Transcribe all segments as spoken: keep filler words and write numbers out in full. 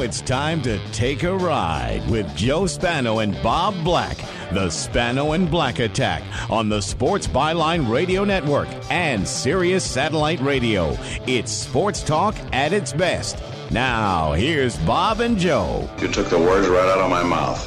it's time to take a ride with Joe Spano and Bob Black. The Spano and Black Attack on the Sports Byline Radio Network and Sirius Satellite Radio. It's sports talk at its best. Now, here's Bob and Joe. You took the words right out of my mouth.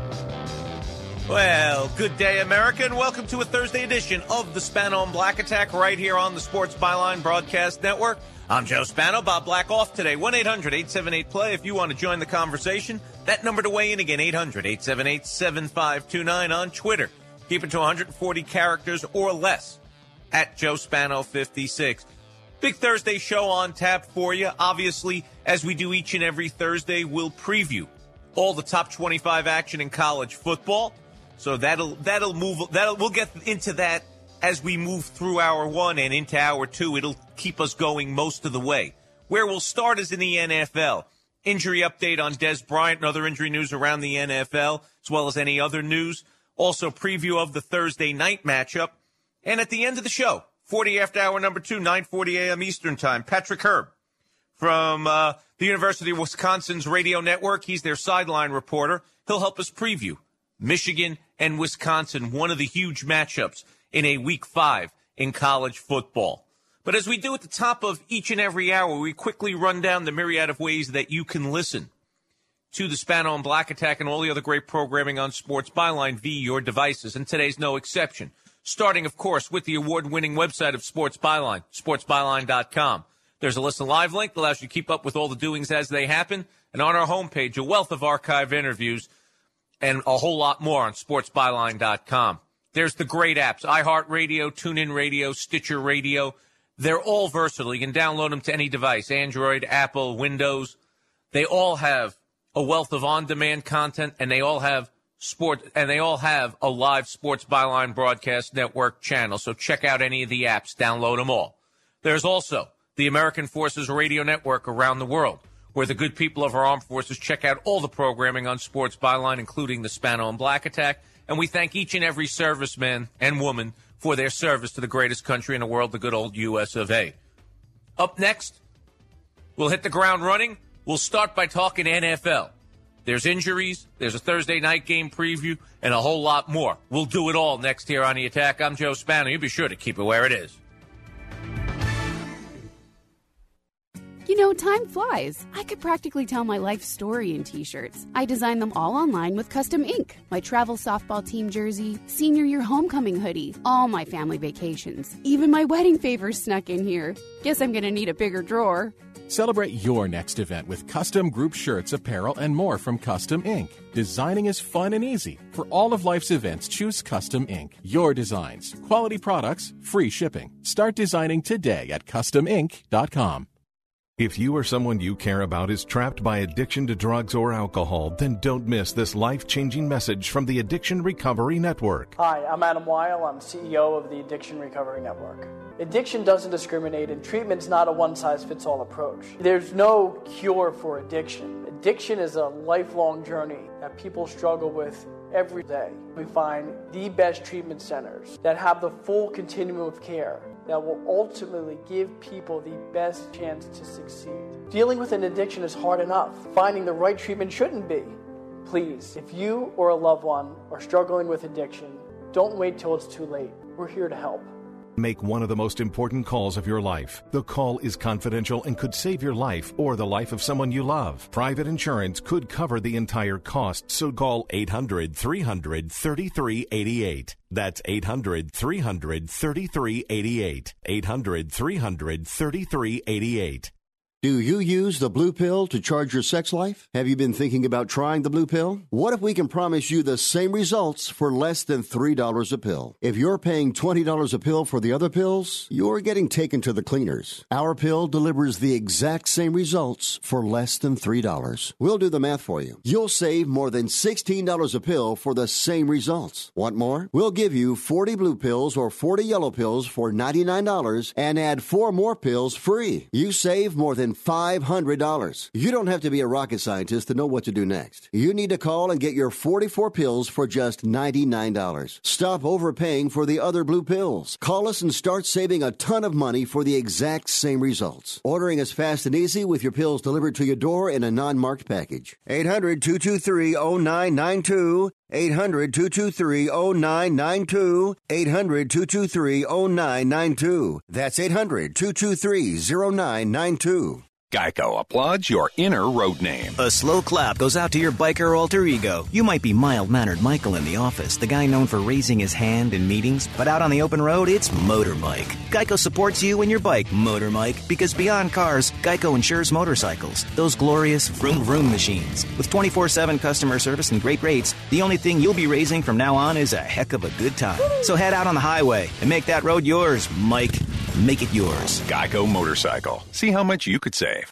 Well, good day, America, and welcome to a Thursday edition of the Spano and Black Attack right here on the Sports Byline Broadcast Network. I'm Joe Spano. Bob Black off today. one eight hundred eight seven eight play if you want to join the conversation. That number to weigh in again, eight hundred eight seven eight seven five two nine on Twitter. Keep it to one hundred forty characters or less at Joe Spano fifty-six. Big Thursday show on tap for you. Obviously, as we do each and every Thursday, we'll preview all the top twenty-five action in college football. So that'll that'll move. That'll we'll get into that as we move through hour one and into hour two. It'll keep us going most of the way. Where we'll start is in the N F L. Injury update on Des Bryant and other injury news around the N F L, as well as any other news. Also, preview of the Thursday night matchup. And at the end of the show, forty after hour number two, nine forty a.m. Eastern Time, Patrick Herb from uh, the University of Wisconsin's radio network. He's their sideline reporter. He'll help us preview Michigan and Wisconsin, one of the huge matchups in a week five in college football. But as we do at the top of each and every hour, we quickly run down the myriad of ways that you can listen to the Spano and Black Attack and all the other great programming on Sports Byline via your devices, and today's no exception. Starting, of course, with the award-winning website of Sports Byline, sports byline dot com. There's a Listen Live link that allows you to keep up with all the doings as they happen, and on our homepage, a wealth of archive interviews and a whole lot more on sports byline dot com. There's the great apps, iHeartRadio, TuneIn Radio, Stitcher Radio. They're all versatile. You can download them to any device, Android, Apple, Windows. They all have a wealth of on-demand content, and they all have sport, and they all have a live Sports Byline Broadcast Network channel. So check out any of the apps, download them all. There's also the American Forces Radio Network around the world, where the good people of our armed forces check out all the programming on Sports Byline, including the Spano and Black Attack. And we thank each and every serviceman and woman for their service to the greatest country in the world, the good old U S of A. Up next, we'll hit the ground running. We'll start by talking N F L. There's injuries, there's a Thursday night game preview, and a whole lot more. We'll do it all next here on The Attack. I'm Joe Spano. You be sure to keep it where it is. You know, time flies. I could practically tell my life story in T-shirts. I designed them all online with Custom Ink. My travel softball team jersey, senior year homecoming hoodie, all my family vacations. Even my wedding favors snuck in here. Guess I'm gonna need a bigger drawer. Celebrate your next event with custom group shirts, apparel, and more from Custom Ink. Designing is fun and easy. For all of life's events, choose Custom Ink. Your designs, quality products, free shipping. Start designing today at custom ink dot com. If you or someone you care about is trapped by addiction to drugs or alcohol, then don't miss this life-changing message from the Addiction Recovery Network. Hi, I'm Adam Weil. I'm C E O of the Addiction Recovery Network. Addiction doesn't discriminate, and treatment's not a one-size-fits-all approach. There's no cure for addiction. Addiction is a lifelong journey that people struggle with every day. We find the best treatment centers that have the full continuum of care that will ultimately give people the best chance to succeed. Dealing with an addiction is hard enough. Finding the right treatment shouldn't be. Please, if you or a loved one are struggling with addiction, don't wait till it's too late. We're here to help. Make one of the most important calls of your life. The call is confidential and could save your life or the life of someone you love. Private insurance could cover the entire cost, so call eight hundred three hundred thirty-three eighty-eight. That's eight hundred three hundred thirty-three eighty-eight. eight hundred three hundred thirty-three eighty-eight. Do you use the blue pill to charge your sex life? Have you been thinking about trying the blue pill? What if we can promise you the same results for less than three dollars a pill? If you're paying twenty dollars a pill for the other pills, you're getting taken to the cleaners. Our pill delivers the exact same results for less than three dollars. We'll do the math for you. You'll save more than sixteen dollars a pill for the same results. Want more? We'll give you forty blue pills or forty yellow pills for ninety-nine dollars and add four more pills free. You save more than than five hundred dollars. You don't have to be a rocket scientist to know what to do next. You need to call and get your forty-four pills for just ninety-nine dollars. Stop overpaying for the other blue pills. Call us and start saving a ton of money for the exact same results. Ordering is fast and easy with your pills delivered to your door in a non-marked package. eight hundred, two two three, oh nine nine two. eight hundred, two two three, oh nine nine two. eight hundred, two two three, oh nine nine two. That's eight hundred, two two three, oh nine nine two. Geico applauds your inner road name. A slow clap goes out to your biker alter ego. You might be mild-mannered Michael in the office, the guy known for raising his hand in meetings, but out on the open road, it's Motor Mike. Geico supports you and your bike, Motor Mike, because beyond cars, Geico insures motorcycles, those glorious vroom-vroom machines. With twenty-four seven customer service and great rates, the only thing you'll be raising from now on is a heck of a good time. So head out on the highway and make that road yours, Mike. Make it yours. Geico Motorcycle. See how much you could save.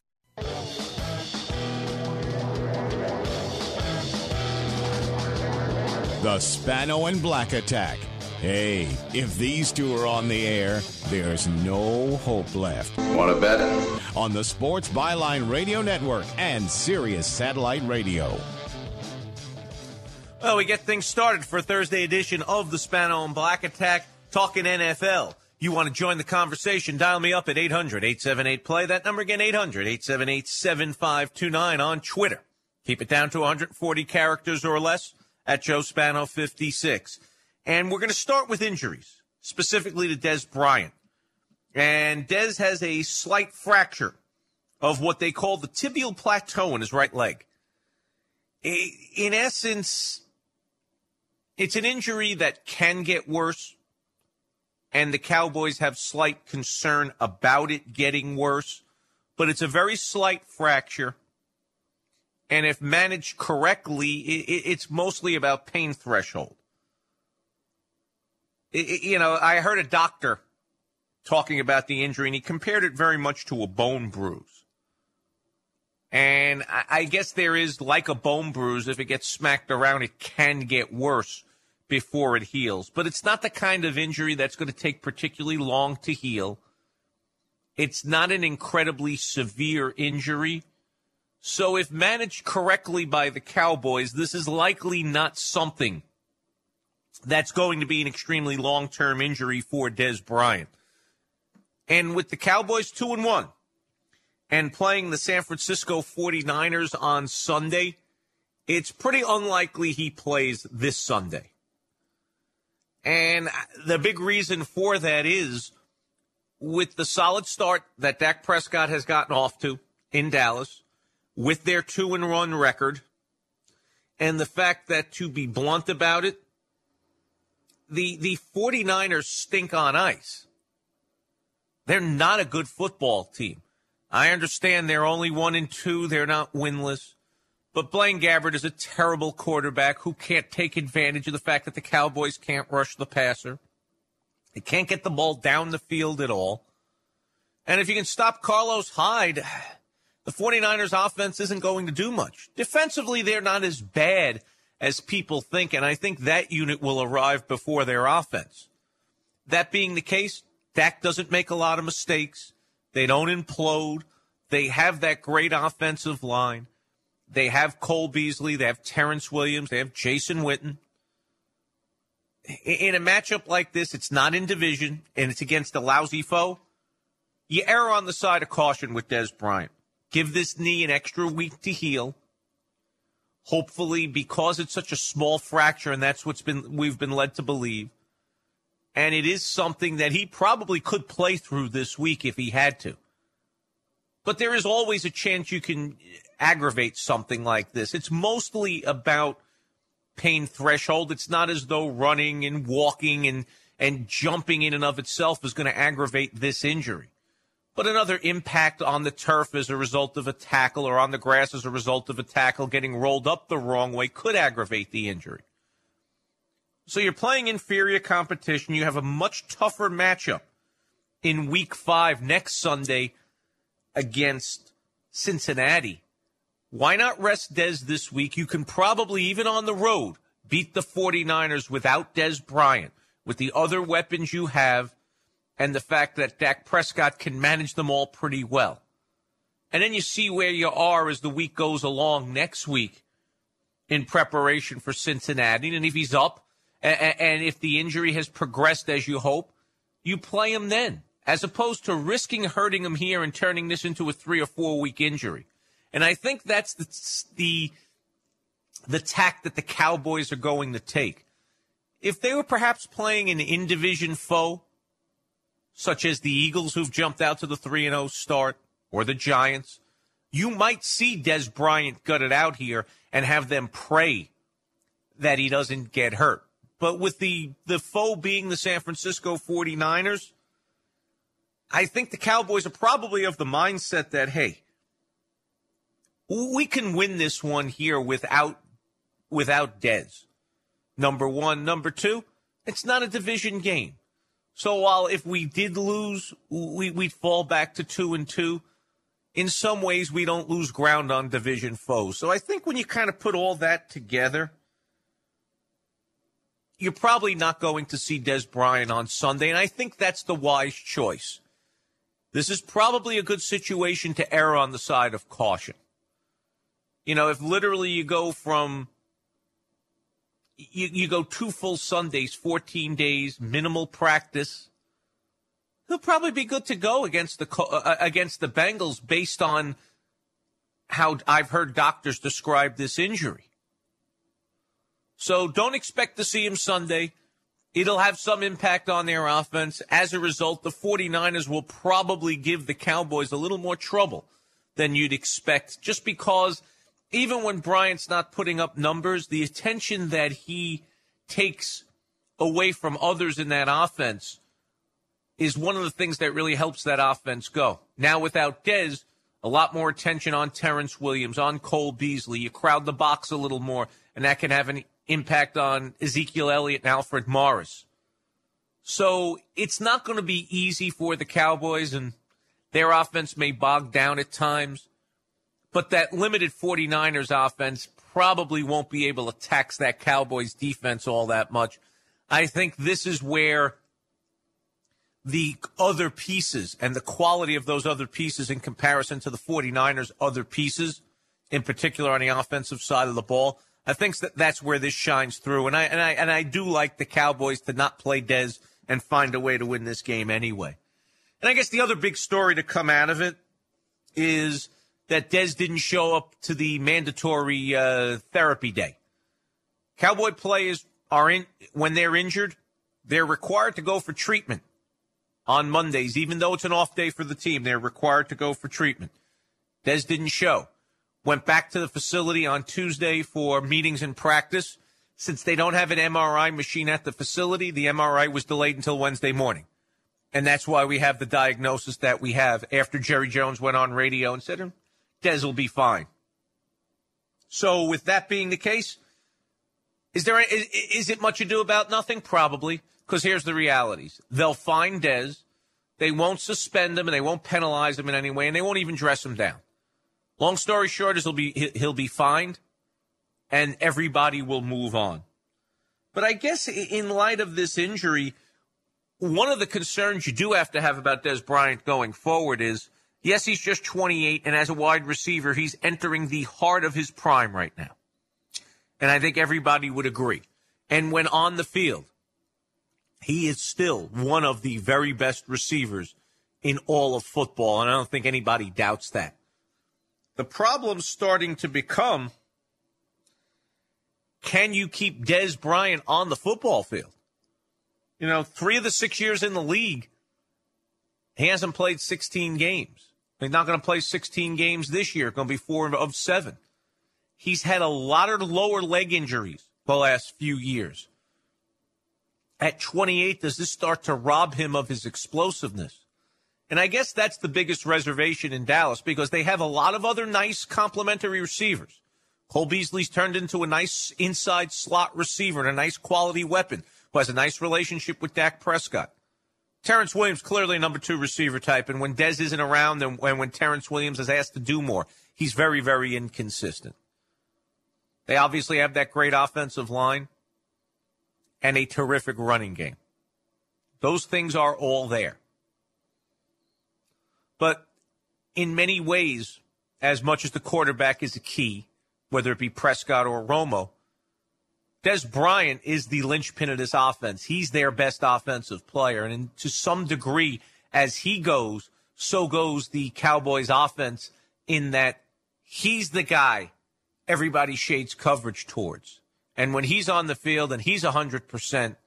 The Spano and Black Attack. Hey, if these two are on the air, there's no hope left. Want to bet? On the Sports Byline Radio Network and Sirius Satellite Radio. Well, we get things started for Thursday edition of the Spano and Black Attack, talking N F L. You want to join the conversation, dial me up at eight hundred, eight seven eight, play. That number again, eight hundred, eight seven eight, seven five two nine on Twitter. Keep it down to one hundred forty characters or less at Joe Spano fifty-six. And we're going to start with injuries, specifically to Des Bryant. And Des has a slight fracture of what they call the tibial plateau in his right leg. In essence, it's an injury that can get worse, and the Cowboys have slight concern about it getting worse, but it's a very slight fracture, and if managed correctly, it's mostly about pain threshold. You know, I heard a doctor talking about the injury, and he compared it very much to a bone bruise. And I guess there is, like a bone bruise, if it gets smacked around, it can get worse before it heals. But it's not the kind of injury that's going to take particularly long to heal. It's not an incredibly severe injury. So if managed correctly by the Cowboys, this is likely not something that's going to be an extremely long-term injury for Des Bryant. And with the Cowboys two and one and playing the San Francisco forty-niners on Sunday, it's pretty unlikely he plays this Sunday. And the big reason for that is, with the solid start that Dak Prescott has gotten off to in Dallas, with their two and one record, and the fact that, to be blunt about it, the, the forty-niners stink on ice. They're not a good football team. I understand they're only one and two. They're not winless. But Blaine Gabbert is a terrible quarterback who can't take advantage of the fact that the Cowboys can't rush the passer. They can't get the ball down the field at all. And if you can stop Carlos Hyde, the forty-niners offense isn't going to do much. Defensively, they're not as bad as people think, and I think that unit will arrive before their offense. That being the case, Dak doesn't make a lot of mistakes. They don't implode. They have that great offensive line. They have Cole Beasley. They have Terrence Williams. They have Jason Witten. In a matchup like this, it's not in division, and it's against a lousy foe. You err on the side of caution with Des Bryant. Give this knee an extra week to heal. Hopefully, because it's such a small fracture, and that's what's been we've been led to believe. And it is something that he probably could play through this week if he had to. But there is always a chance you can aggravate something like this. It's mostly about pain threshold. It's not as though running and walking and, and jumping in and of itself is going to aggravate this injury. But another impact on the turf as a result of a tackle or on the grass as a result of a tackle getting rolled up the wrong way could aggravate the injury. So you're playing inferior competition. You have a much tougher matchup in week five next Sunday against Cincinnati. Why not rest Des this week? You can probably, even on the road, beat the forty-niners without Des Bryant, with the other weapons you have and the fact that Dak Prescott can manage them all pretty well. And then you see where you are as the week goes along next week in preparation for Cincinnati. And if he's up and if the injury has progressed as you hope, you play him then, as opposed to risking hurting him here and turning this into a three or four week injury. And I think that's the the, the tack that the Cowboys are going to take. If they were perhaps playing an in-division foe, such as the Eagles who've jumped out to the three and oh start, or the Giants, you might see Dez Bryant gut it out here and have them pray that he doesn't get hurt. But with the, the foe being the San Francisco forty-niners, I think the Cowboys are probably of the mindset that, hey, we can win this one here without without Dez. Number one. Number two, it's not a division game. So while if we did lose, we, we'd fall back to two and two, in some ways we don't lose ground on division foes. So I think when you kind of put all that together, you're probably not going to see Dez Bryant on Sunday, and I think that's the wise choice. This is probably a good situation to err on the side of caution. You know, if literally you go from, you, you go two full Sundays, fourteen days, minimal practice, he'll probably be good to go against the uh, against the Bengals based on how I've heard doctors describe this injury. So don't expect to see him Sunday. It'll have some impact on their offense. As a result, the forty-niners will probably give the Cowboys a little more trouble than you'd expect, just because even when Bryant's not putting up numbers, the attention that he takes away from others in that offense is one of the things that really helps that offense go. Now, without Dez, a lot more attention on Terrence Williams, on Cole Beasley. You crowd the box a little more, and that can have an impact on Ezekiel Elliott and Alfred Morris. So it's not going to be easy for the Cowboys, and their offense may bog down at times. But that limited forty-niners offense probably won't be able to tax that Cowboys defense all that much. I think this is where the other pieces and the quality of those other pieces in comparison to the forty-niners' other pieces, in particular on the offensive side of the ball, I think that that's where this shines through. And I and I and I do like the Cowboys to not play Dez and find a way to win this game anyway. And I guess the other big story to come out of it is that Dez didn't show up to the mandatory uh, therapy day. Cowboy players are in when they're injured, they're required to go for treatment on Mondays, even though it's an off day for the team. They're required to go for treatment. Dez didn't show. Went back to the facility on Tuesday for meetings and practice. Since they don't have an M R I machine at the facility, the M R I was delayed until Wednesday morning. And that's why we have the diagnosis that we have after Jerry Jones went on radio and said, Dez will be fine. So with that being the case, is there is, is it much ado about nothing? Probably, because here's the realities. They'll find Dez. They won't suspend him, and they won't penalize him in any way, and they won't even dress him down. Long story short is he'll be he'll be fined, and everybody will move on. But I guess in light of this injury, one of the concerns you do have to have about Dez Bryant going forward is, yes, he's just twenty-eight, and as a wide receiver, he's entering the heart of his prime right now. And I think everybody would agree. And when on the field, he is still one of the very best receivers in all of football, and I don't think anybody doubts that. The problem's starting to become, can you keep Dez Bryant on the football field? You know, three of the six years in the league, he hasn't played sixteen games. He's not going to play sixteen games this year. It's going to be four of seven. He's had a lot of lower leg injuries the last few years. At twenty-eight, does this start to rob him of his explosiveness? And I guess that's the biggest reservation in Dallas, because they have a lot of other nice complementary receivers. Cole Beasley's turned into a nice inside slot receiver and a nice quality weapon who has a nice relationship with Dak Prescott. Terrence Williams, clearly a number two receiver type, and when Dez isn't around and when Terrence Williams is asked to do more, he's very, very inconsistent. They obviously have that great offensive line and a terrific running game. Those things are all there. But in many ways, as much as the quarterback is a key, whether it be Prescott or Romo, Dez Bryant is the linchpin of this offense. He's their best offensive player. And to some degree, as he goes, so goes the Cowboys offense, in that he's the guy everybody shades coverage towards. And when he's on the field and he's one hundred percent,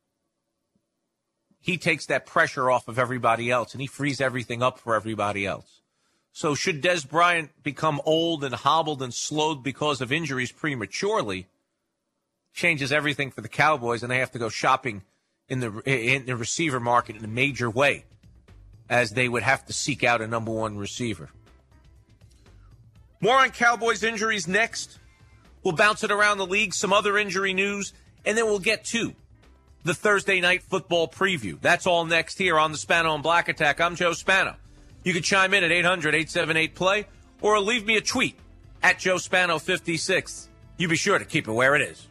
he takes that pressure off of everybody else, and he frees everything up for everybody else. So should Dez Bryant become old and hobbled and slowed because of injuries prematurely, changes everything for the Cowboys, and they have to go shopping in the in the receiver market in a major way, as they would have to seek out a number one receiver. More on Cowboys injuries next. We'll bounce it around the league, some other injury news, and then we'll get to the Thursday night football preview. That's all next here on the Spano and Black Attack. I'm Joe Spano. You can chime in at eight hundred, eight seven eight, play or leave me a tweet at Joe Spano fifty-six. You be sure to keep it where it is.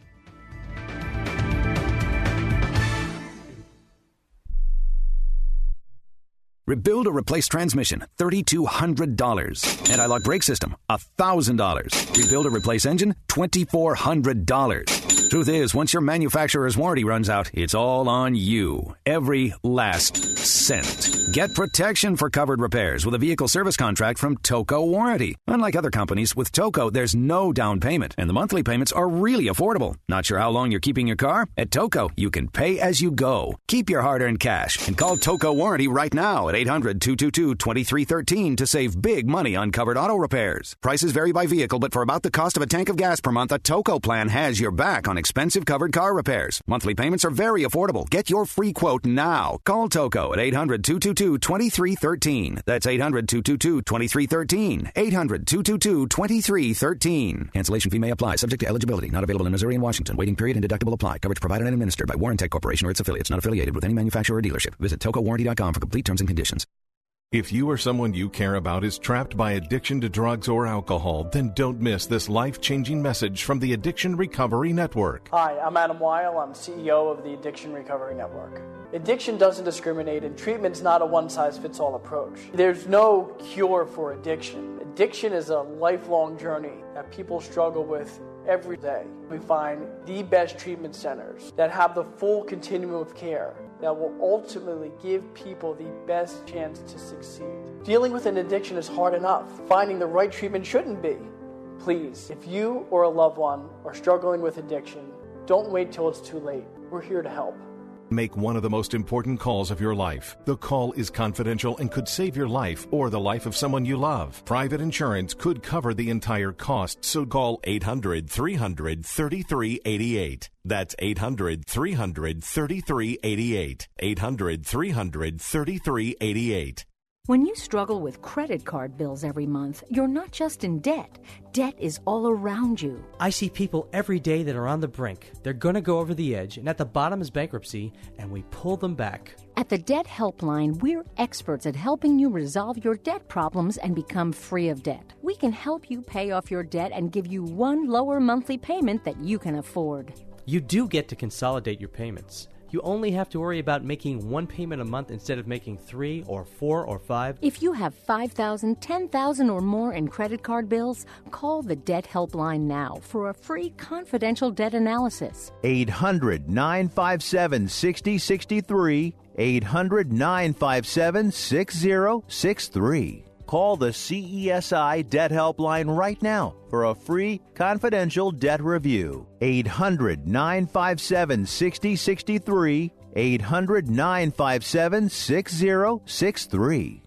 Rebuild or replace transmission, three thousand two hundred dollars. Anti-lock brake system, one thousand dollars. Rebuild or replace engine, two thousand four hundred dollars. Truth is, once your manufacturer's warranty runs out, it's all on you. Every last cent. Get protection for covered repairs with a vehicle service contract from Toco Warranty. Unlike other companies, with Toco, there's no down payment, and the monthly payments are really affordable. Not sure how long you're keeping your car? At Toco, you can pay as you go. Keep your hard-earned cash and call Toco Warranty right now at eight hundred, two two two, two three one three to save big money on covered auto repairs. Prices vary by vehicle, but for about the cost of a tank of gas per month, a Toco plan has your back on expensive covered car repairs. Monthly payments are very affordable. Get your free quote now. Call Toco at eight hundred, two two two, two three one three. That's eight hundred, two two two, two three one three. eight hundred, two two two, two three one three. Cancellation fee may apply. Subject to eligibility. Not available in Missouri and Washington. Waiting period and deductible apply. Coverage provided and administered by Warrantech Corporation or its affiliates. Not affiliated with any manufacturer or dealership. Visit toco warranty dot com for complete terms and conditions. If you or someone you care about is trapped by addiction to drugs or alcohol, then don't miss this life-changing message from the Addiction Recovery Network. Hi, I'm Adam Weil. I'm C E O of the Addiction Recovery Network. Addiction doesn't discriminate, and treatment's not a one-size-fits-all approach. There's no cure for addiction. Addiction is a lifelong journey that people struggle with every day. We find the best treatment centers that have the full continuum of care that will ultimately give people the best chance to succeed. Dealing with an addiction is hard enough. Finding the right treatment shouldn't be. Please, if you or a loved one are struggling with addiction, don't wait till it's too late. We're here to help. Make one of the most important calls of your life. The call is confidential and could save your life or the life of someone you love. Private insurance could cover the entire cost, so call eight hundred, three hundred, thirty-three eighty-eight. That's eight hundred, three hundred, thirty-three eighty-eight. eight hundred, three hundred, thirty-three eighty-eight. When you struggle with credit card bills every month, you're not just in debt. Debt is all around you. I see people every day that are on the brink. They're going to go over the edge, and at the bottom is bankruptcy, and we pull them back. At the Debt Helpline, we're experts at helping you resolve your debt problems and become free of debt. We can help you pay off your debt and give you one lower monthly payment that you can afford. You do get to consolidate your payments. You only have to worry about making one payment a month instead of making three or four or five. If you have five thousand dollars, ten thousand dollars or more in credit card bills, call the Debt Helpline now for a free confidential debt analysis. eight hundred, nine five seven, six zero six three. eight hundred, nine five seven, six zero six three. Call the C E S I Debt Helpline right now for a free confidential debt review. eight hundred, nine five seven, six zero six three. eight hundred, nine five seven, six zero six three.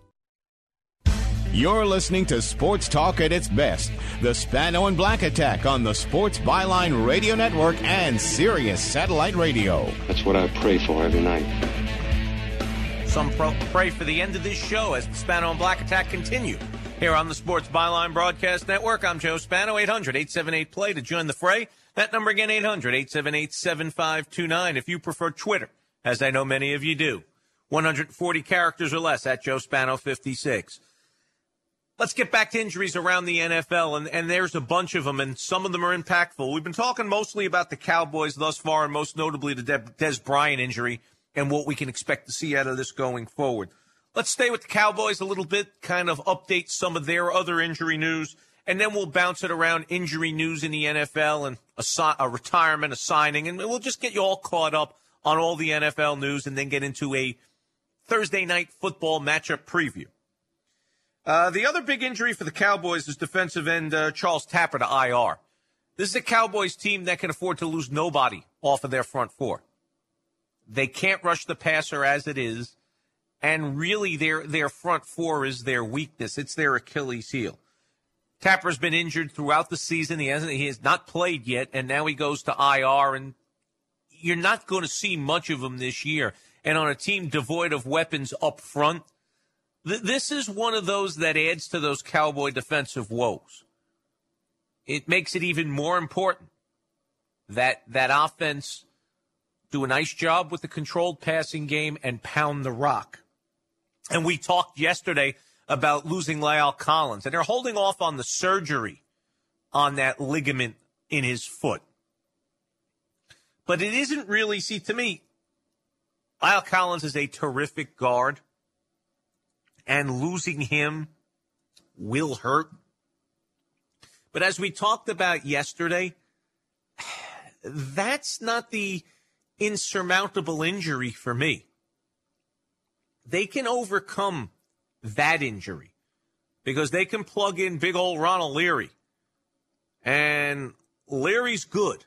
You're listening to Sports Talk at its best. The Spano and Black Attack on the Sports Byline Radio Network and Sirius Satellite Radio. That's what I pray for every night. Some pro- pray for the end of this show as the Spano and Black Attack continue. Here on the Sports Byline Broadcast Network, I'm Joe Spano, eight hundred, eight seven eight, play to join the fray. That number again, eight hundred, eight seven eight, seven five two nine. If you prefer Twitter, as I know many of you do, one hundred forty characters or less at Joe Spano fifty-six. Let's get back to injuries around the N F L, and, and there's a bunch of them, and some of them are impactful. We've been talking mostly about the Cowboys thus far, and most notably the De- Dez Bryant injury and what we can expect to see out of this going forward. Let's stay with the Cowboys a little bit, kind of update some of their other injury news, and then we'll bounce it around injury news in the N F L and a, si- a retirement, a signing, and we'll just get you all caught up on all the N F L news and then get into a Thursday night football matchup preview. Uh, the other big injury for the Cowboys is defensive end uh, Charles Tapper to I R. This is a Cowboys team that can afford to lose nobody off of their front four. They can't rush the passer as it is. And really, their their front four is their weakness. It's their Achilles heel. Tapper's been injured throughout the season. He hasn't. He has not played yet, and now he goes to I R. And you're not going to see much of him this year. And on a team devoid of weapons up front, th- this is one of those that adds to those Cowboy defensive woes. It makes it even more important that that offense do a nice job with the controlled passing game and pound the rock. And we talked yesterday about losing La'el Collins, and they're holding off on the surgery on that ligament in his foot. But it isn't really, see, to me, La'el Collins is a terrific guard, and losing him will hurt. But as we talked about yesterday, that's not the insurmountable injury for me. They can overcome that injury because they can plug in big old Ronald Leary. And Leary's good.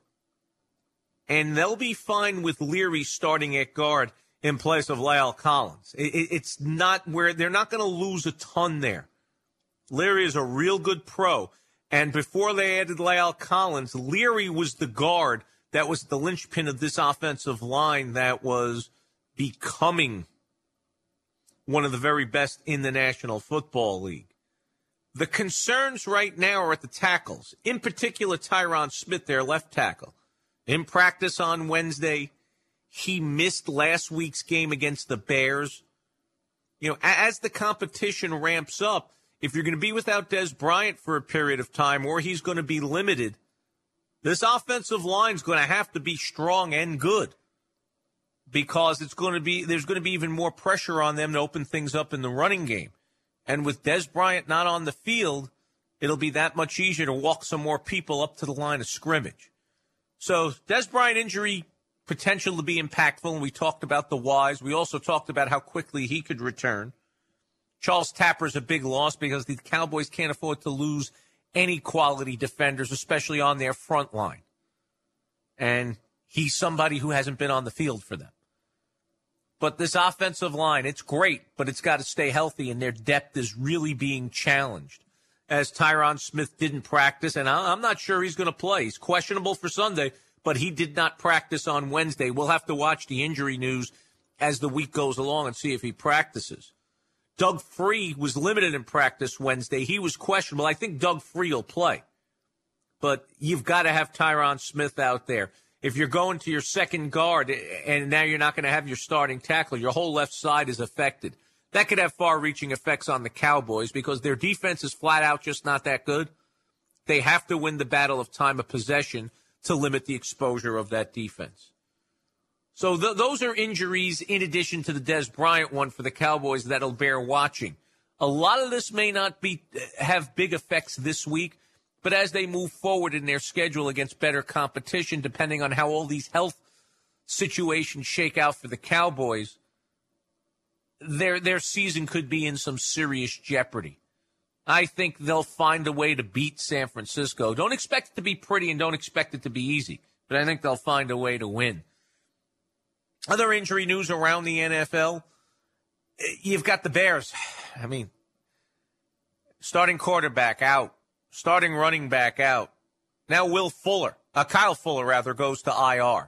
And they'll be fine with Leary starting at guard in place of La'el Collins. It, it, it's not where they're not going to lose a ton there. Leary is a real good pro. And before they added La'el Collins, Leary was the guard that was the linchpin of this offensive line that was becoming one of the very best in the National Football League. The concerns right now are at the tackles, in particular Tyron Smith, their left tackle. In practice on Wednesday, he missed last week's game against the Bears. You know, as the competition ramps up, if you're going to be without Dez Bryant for a period of time or he's going to be limited, this offensive line is going to have to be strong and good because it's going to be there's going to be even more pressure on them to open things up in the running game. And with Dez Bryant not on the field, it'll be that much easier to walk some more people up to the line of scrimmage. So Dez Bryant injury potential to be impactful, and we talked about the whys. We also talked about how quickly he could return. Charles Tapper's a big loss because the Cowboys can't afford to lose any quality defenders, especially on their front line. And he's somebody who hasn't been on the field for them. But this offensive line, it's great, but it's got to stay healthy, and their depth is really being challenged. As Tyron Smith didn't practice, and I'm not sure he's going to play. He's questionable for Sunday, but he did not practice on Wednesday. We'll have to watch the injury news as the week goes along and see if he practices. Doug Free was limited in practice Wednesday. He was questionable. I think Doug Free will play. But you've got to have Tyron Smith out there. If you're going to your second guard and now you're not going to have your starting tackle, your whole left side is affected. That could have far-reaching effects on the Cowboys because their defense is flat out just not that good. They have to win the battle of time of possession to limit the exposure of that defense. So th- those are injuries in addition to the Dez Bryant one for the Cowboys that'll bear watching. A lot of this may not be have big effects this week, but as they move forward in their schedule against better competition, depending on how all these health situations shake out for the Cowboys, their their season could be in some serious jeopardy. I think they'll find a way to beat San Francisco. Don't expect it to be pretty and don't expect it to be easy, but I think they'll find a way to win. Other injury news around the N F L, you've got the Bears. I mean, starting quarterback out, starting running back out. Now Will Fuller, uh, Kyle Fuller rather, goes to I R.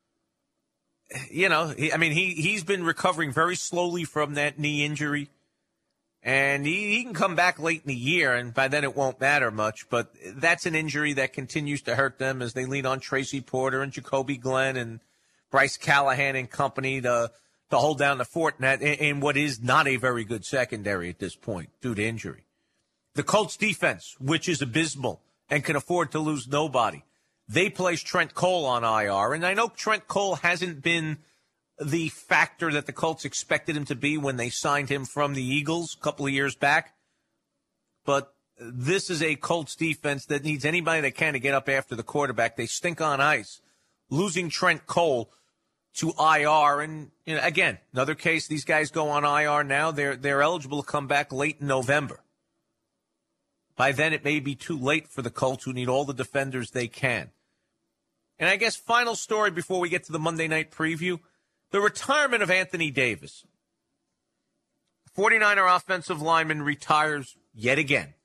You know, he, I mean, he, he's been recovering very slowly from that knee injury. And he, he can come back late in the year, and by then it won't matter much. But that's an injury that continues to hurt them as they lean on Tracy Porter and Jacoby Glenn and Bryce Callahan and company to to hold down the fort in, that, in what is not a very good secondary at this point due to injury. The Colts defense, which is abysmal and can afford to lose nobody, they placed Trent Cole on I R. And I know Trent Cole hasn't been the factor that the Colts expected him to be when they signed him from the Eagles a couple of years back. But this is a Colts defense that needs anybody that can to get up after the quarterback. They stink on ice. Losing Trent Cole to I R, and you know, again, another case, these guys go on I R now. They're they're eligible to come back late in November. By then, it may be too late for the Colts, who need all the defenders they can. And I guess final story before we get to the Monday night preview, the retirement of Anthony Davis. forty-niner offensive lineman retires yet again.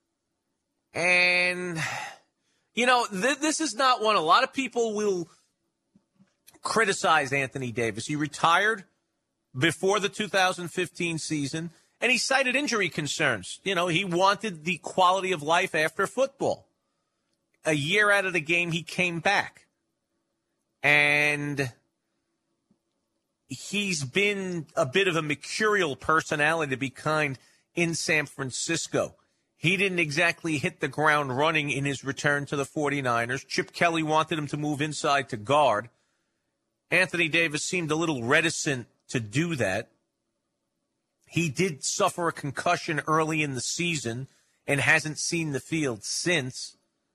And, you know, th- this is not one. A lot of people will criticize Anthony Davis. He retired before the two thousand fifteen season, and he cited injury concerns. You know, he wanted the quality of life after football. A year out of the game, he came back. And he's been a bit of a mercurial personality, to be kind, in San Francisco. He didn't exactly hit the ground running in his return to the forty-niners. Chip Kelly wanted him to move inside to guard. Anthony Davis seemed a little reticent to do that. He did suffer a concussion early in the season and hasn't seen the field since.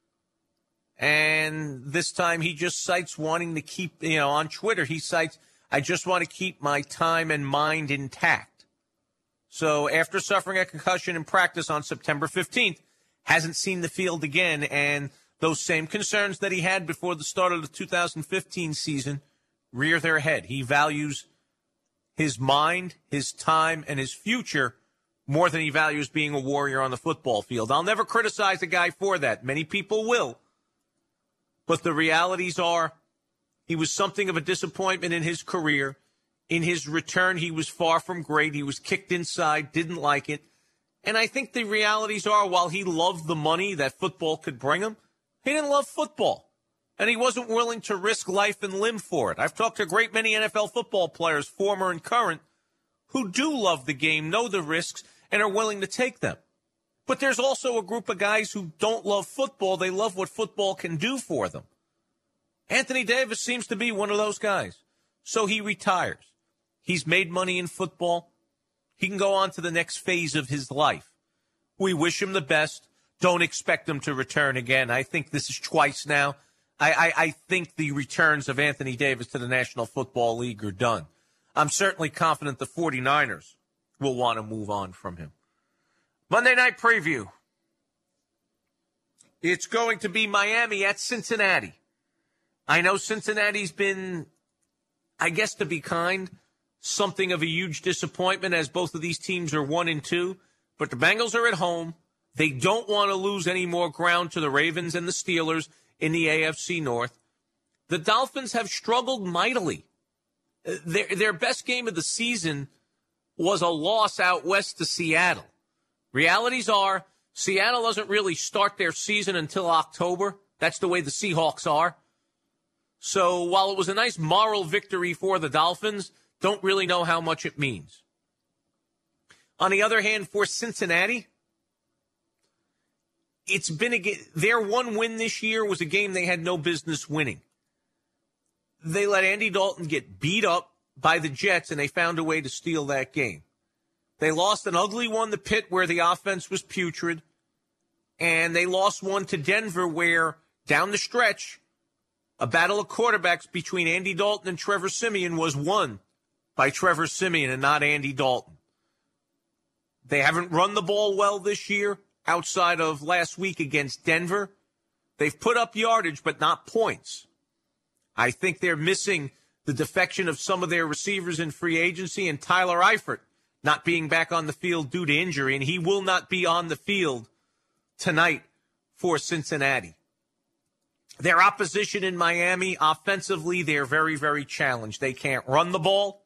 And this time he just cites wanting to keep, you know, on Twitter, he cites, I just want to keep my time and mind intact. So after suffering a concussion in practice on September fifteenth, hasn't seen the field again. And those same concerns that he had before the start of the two thousand fifteen season rear their head. He values his mind, his time, and his future more than he values being a warrior on the football field. I'll never criticize a guy for that. Many people will. But the realities are he was something of a disappointment in his career. In his return, he was far from great. He was kicked inside, didn't like it. And I think the realities are, while he loved the money that football could bring him, he didn't love football. And he wasn't willing to risk life and limb for it. I've talked to a great many N F L football players, former and current, who do love the game, know the risks, and are willing to take them. But there's also a group of guys who don't love football. They love what football can do for them. Anthony Davis seems to be one of those guys. So he retires. He's made money in football. He can go on to the next phase of his life. We wish him the best. Don't expect him to return again. I think this is twice now. I, I, I think the returns of Anthony Davis to the National Football League are done. I'm certainly confident the forty-niners will want to move on from him. Monday night preview. It's going to be Miami at Cincinnati. I know Cincinnati's been, I guess to be kind, something of a huge disappointment, as both of these teams are one and two. But the Bengals are at home. They don't want to lose any more ground to the Ravens and the Steelers in the A F C North. The Dolphins have struggled mightily. Their, their best game of the season was a loss out west to Seattle. Realities are, Seattle doesn't really start their season until October. That's the way the Seahawks are. So while it was a nice moral victory for the Dolphins, don't really know how much it means. On the other hand, for Cincinnati, it's been a game. Their one win this year was a game they had no business winning. They let Andy Dalton get beat up by the Jets, and they found a way to steal that game. They lost an ugly one to Pitt where the offense was putrid, and they lost one to Denver where, down the stretch, a battle of quarterbacks between Andy Dalton and Trevor Siemian was won by Trevor Siemian and not Andy Dalton. They haven't run the ball well this year outside of last week against Denver. They've put up yardage, but not points. I think they're missing the defection of some of their receivers in free agency and Tyler Eifert not being back on the field due to injury, and he will not be on the field tonight for Cincinnati. Their opposition in Miami, offensively, they're very, very challenged. They can't run the ball.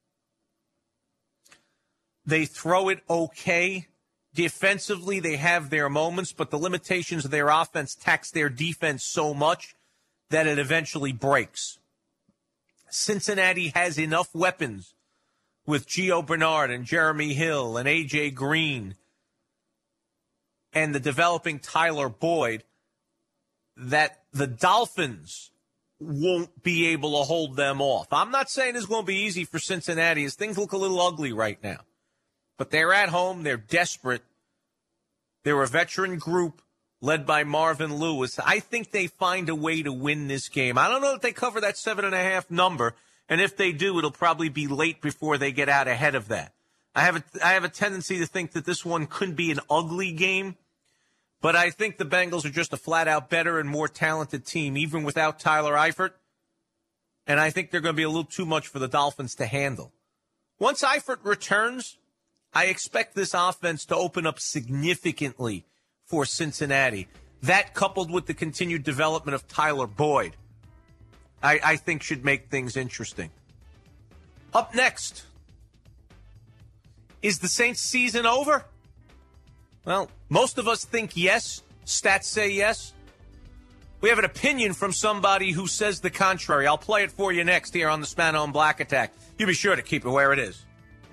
They throw it okay. Defensively, they have their moments, but the limitations of their offense tax their defense so much that it eventually breaks. Cincinnati has enough weapons with Gio Bernard and Jeremy Hill and A J Green and the developing Tyler Boyd that the Dolphins won't be able to hold them off. I'm not saying it's going to be easy for Cincinnati, as things look a little ugly right now. But they're at home. They're desperate. They're a veteran group led by Marvin Lewis. I think they find a way to win this game. I don't know if they cover that seven and a half number, and if they do, it'll probably be late before they get out ahead of that. I have a, I have a tendency to think that this one could be an ugly game, but I think the Bengals are just a flat-out better and more talented team, even without Tyler Eifert, and I think they're going to be a little too much for the Dolphins to handle. Once Eifert returns, I expect this offense to open up significantly for Cincinnati. That, coupled with the continued development of Tyler Boyd, I, I think should make things interesting. Up next, is the Saints season over? Well, most of us think yes. Stats say yes. We have an opinion from somebody who says the contrary. I'll play it for you next here on the Spano and Black Attack. You be sure to keep it where it is.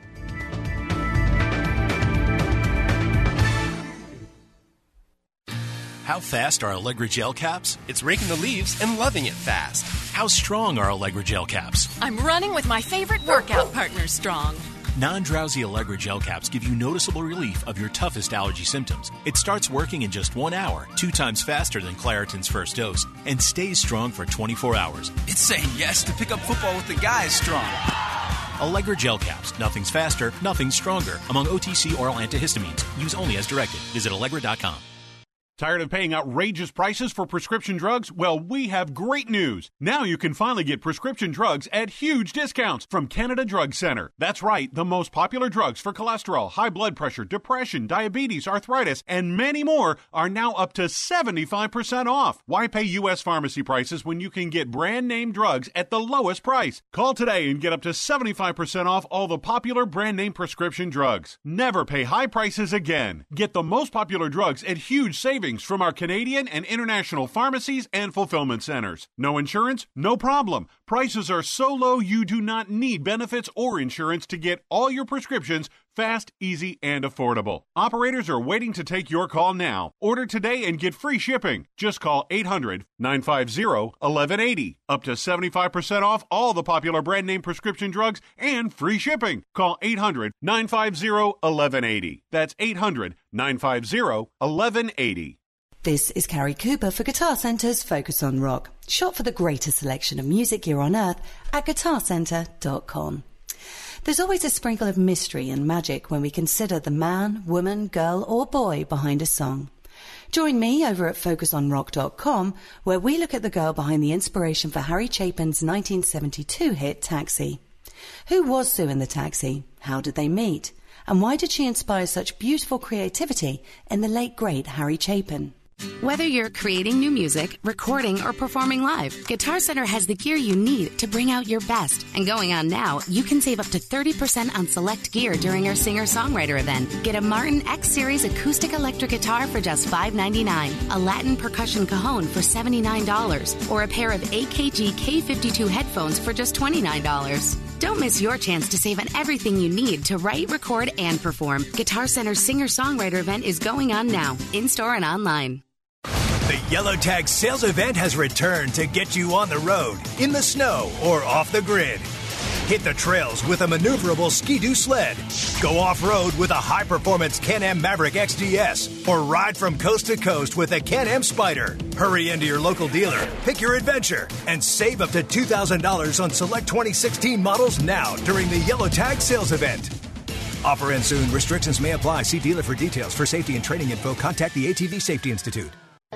How fast are Allegra gel caps? It's raking the leaves and loving it fast. How strong are Allegra gel caps? I'm running with my favorite workout partner, Strong. Non-drowsy Allegra gel caps give you noticeable relief of your toughest allergy symptoms. It starts working in just one hour, two times faster than Claritin's first dose, and stays strong for twenty-four hours. It's saying yes to pick up football with the guys, Strong. Allegra gel caps. Nothing's faster, nothing's stronger. Among O T C oral antihistamines. Use only as directed. Visit Allegra dot com. Tired of paying outrageous prices for prescription drugs? Well, we have great news. Now you can finally get prescription drugs at huge discounts from Canada Drug Center. That's right, the most popular drugs for cholesterol, high blood pressure, depression, diabetes, arthritis, and many more are now up to seventy-five percent off. Why pay U S pharmacy prices when you can get brand name drugs at the lowest price? Call today and get up to seventy-five percent off all the popular brand name prescription drugs. Never pay high prices again. Get the most popular drugs at huge savings from our Canadian and international pharmacies and fulfillment centers. No insurance? No problem. Prices are so low you do not need benefits or insurance to get all your prescriptions fast, easy, and affordable. Operators are waiting to take your call now. Order today and get free shipping. Just call eight hundred, nine five zero, one one eight zero. Up to seventy-five percent off all the popular brand name prescription drugs and free shipping. Call eight hundred, nine five zero, one one eight zero. That's eight hundred, nine five zero, one one eight zero. This is Carrie Cooper for Guitar Center's Focus on Rock. Shop for the greatest selection of music gear on earth at guitar center dot com. There's always a sprinkle of mystery and magic when we consider the man, woman, girl, or boy behind a song. Join me over at focus on rock dot com, where we look at the girl behind the inspiration for Harry Chapin's nineteen seventy-two hit Taxi. Who was Sue in the Taxi? How did they meet? And why did she inspire such beautiful creativity in the late great Harry Chapin? Whether you're creating new music, recording, or performing live, Guitar Center has the gear you need to bring out your best. And going on now, you can save up to thirty percent on select gear during our singer-songwriter event. Get a Martin X-Series acoustic electric guitar for just five ninety-nine, a Latin percussion cajon for seventy-nine dollars, or a pair of A K G K fifty-two headphones for just twenty-nine dollars. Don't miss your chance to save on everything you need to write, record, and perform. Guitar Center's singer-songwriter event is going on now, in-store and online. The Yellow Tag sales event has returned to get you on the road, in the snow, or off the grid. Hit the trails with a maneuverable Ski-Doo sled. Go off-road with a high-performance Can-Am Maverick X D S. Or ride from coast to coast with a Can-Am Spyder. Hurry into your local dealer, pick your adventure, and save up to two thousand dollars on select twenty sixteen models now during the Yellow Tag sales event. Offer ends soon. Restrictions may apply. See dealer for details. For safety and training info, contact the A T V Safety Institute.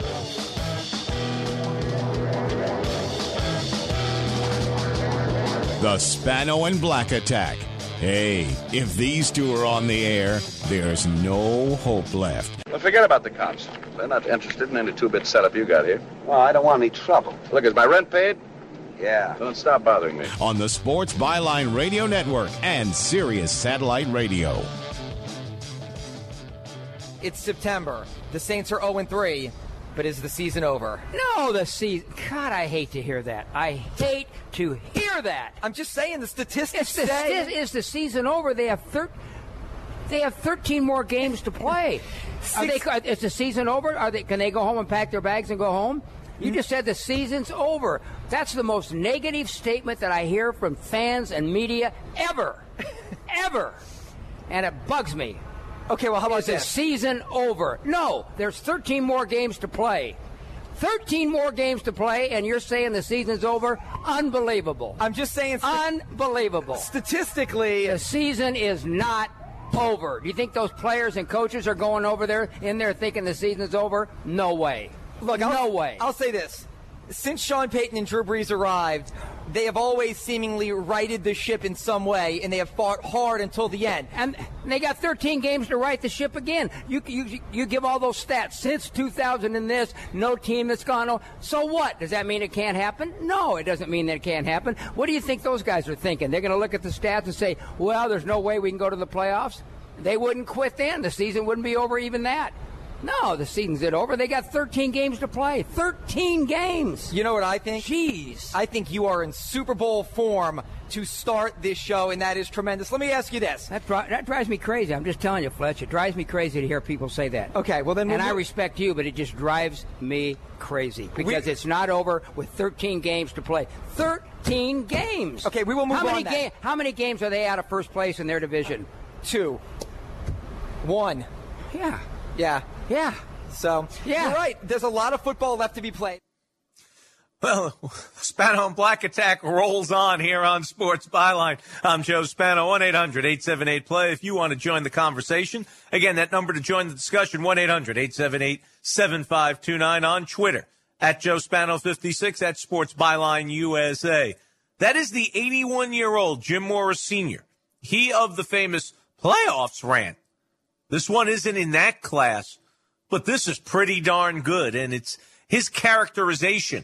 The Spano and Black Attack. Hey, if these two are on the air, there's no hope left. Well, forget about the cops. They're not interested in any two-bit setup you got here. Well, I don't want any trouble. Look, is my rent paid? Yeah. Don't stop bothering me. On the Sports Byline Radio Network and Sirius Satellite Radio. It's September. The Saints are oh and three. But is the season over? No, the season. God, I hate to hear that. I hate to hear that. I'm just saying the statistics the, say. Is, is the season over? They have thir- They have thirteen more games to play. Are they? Is the season over? Are they? Can they go home and pack their bags and go home? You just said the season's over. That's the most negative statement that I hear from fans and media ever. Ever. And it bugs me. Okay, well, how about Is this? the season over? No, there's thirteen more games to play. thirteen more games to play, and you're saying the season's over? Unbelievable. I'm just saying... St- Unbelievable. Statistically... The season is not over. Do you think those players and coaches are going over there, in there thinking the season's over? No way. Look, no I'll, way. I'll say this. Since Sean Payton and Drew Brees arrived, they have always seemingly righted the ship in some way, and they have fought hard until the end. And they got thirteen games to right the ship again. You you you give all those stats. Since two thousand and this, no team that's gone over. So what? Does that mean it can't happen? No, it doesn't mean that it can't happen. What do you think those guys are thinking? They're going to look at the stats and say, well, there's no way we can go to the playoffs? They wouldn't quit then. The season wouldn't be over even that. No, the season's it over. They got thirteen games to play. thirteen games. You know what I think? Jeez. I think you are in Super Bowl form to start this show, and that is tremendous. Let me ask you this. That, dri- that drives me crazy. I'm just telling you, Fletch. It drives me crazy to hear people say that. Okay, well then... And we'll I respect you, but it just drives me crazy because we- it's not over with thirteen games to play. thirteen games. Okay, we will move how many on then. ga- How many games are they out of first place in their division? Two. One. Yeah. Yeah. Yeah. So, yeah. You're right. There's a lot of football left to be played. Well, Spano and Black Attack rolls on here on Sports Byline. I'm Joe Spano, one eight hundred eight seven eight play if you want to join the conversation. Again, that number to join the discussion, one eight hundred eight seven eight seven five two nine on Twitter, at Joe Spano fifty-six, at Sports Byline U S A. That is the eighty-one-year-old Jim Morris Senior He of the famous playoffs rant. This one isn't in that class, but this is pretty darn good, and it's his characterization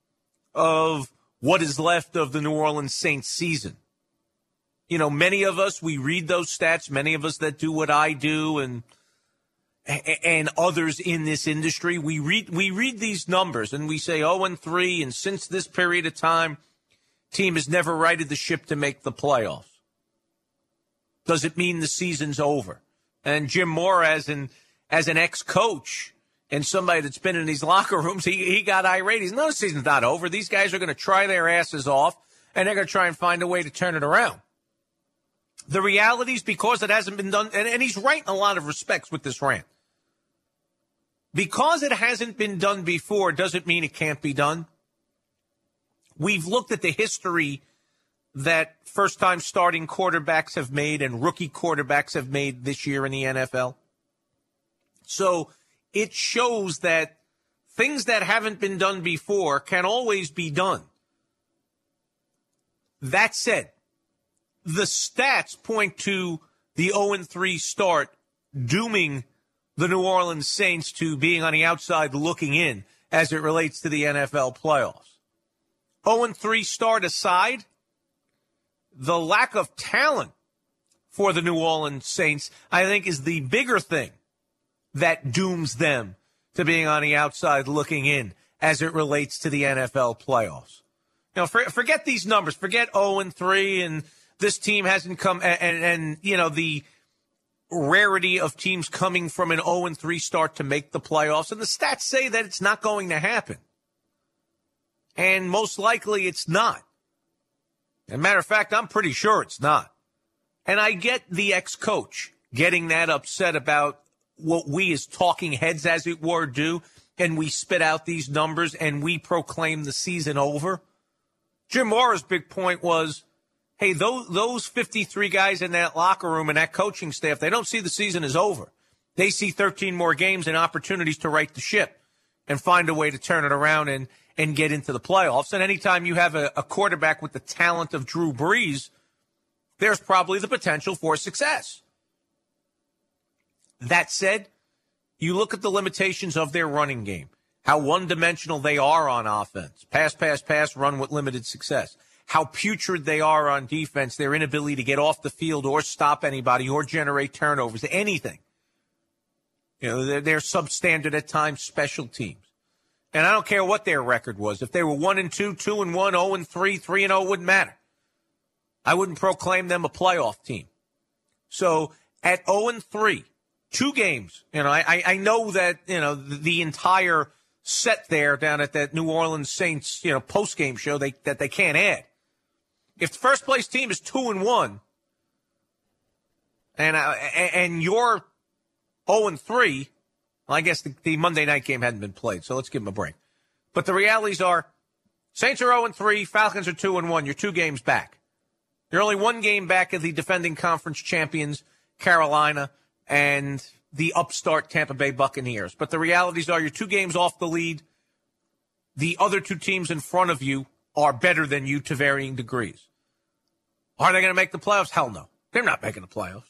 of what is left of the New Orleans Saints season. You know, many of us, we read those stats, many of us that do what I do and and others in this industry, we read we read these numbers and we say oh and three, and since this period of time, team has never righted the ship to make the playoffs. Does it mean the season's over? And Jim Moore, as an as an ex-coach and somebody that's been in these locker rooms, he, he got irate. He's, no, the season's not over. These guys are going to try their asses off, and they're going to try and find a way to turn it around. The reality is, because it hasn't been done, and, and he's right in a lot of respects with this rant. Because it hasn't been done before doesn't mean it can't be done. We've looked at the history that first-time starting quarterbacks have made and rookie quarterbacks have made this year in the N F L. So it shows that things that haven't been done before can always be done. That said, the stats point to the oh and three start dooming the New Orleans Saints to being on the outside looking in as it relates to the N F L playoffs. oh and three start aside, the lack of talent for the New Orleans Saints, I think, is the bigger thing that dooms them to being on the outside looking in as it relates to the N F L playoffs. You know, for, forget these numbers. Forget oh and three and this team hasn't come, and, and, and, you know, the rarity of teams coming from an oh and three start to make the playoffs. And the stats say that it's not going to happen. And most likely it's not. As a matter of fact, I'm pretty sure it's not. And I get the ex-coach getting that upset about what we as talking heads, as it were, do, and we spit out these numbers and we proclaim the season over. Jim Mora's big point was, hey, those, those fifty-three guys in that locker room and that coaching staff, they don't see the season as over. They see thirteen more games and opportunities to right the ship and find a way to turn it around and, and get into the playoffs. And anytime you have a, a quarterback with the talent of Drew Brees, there's probably the potential for success. That said, you look at the limitations of their running game, how one-dimensional they are on offense, pass, pass, pass, run with limited success, how putrid they are on defense, their inability to get off the field or stop anybody or generate turnovers, anything. You know, they're, they're substandard at times special teams. And I don't care what their record was. If they were one and two, two and one, oh and three, three and oh, it wouldn't matter. I wouldn't proclaim them a playoff team. So at oh and three, two games, you know, I, I know that, you know, the, the entire set there down at that New Orleans Saints, you know, post-game show they, that they can't add. If the first-place team is two and one, and uh, and you're oh and three, well, I guess the, the Monday night game hadn't been played, so let's give them a break. But the realities are, Saints are oh and three, Falcons are two and one. You're two games back. You're only one game back of the defending conference champions, Carolina, and the upstart Tampa Bay Buccaneers. But the realities are, you're two games off the lead. The other two teams in front of you are better than you to varying degrees. Are they going to make the playoffs? Hell no. They're not making the playoffs.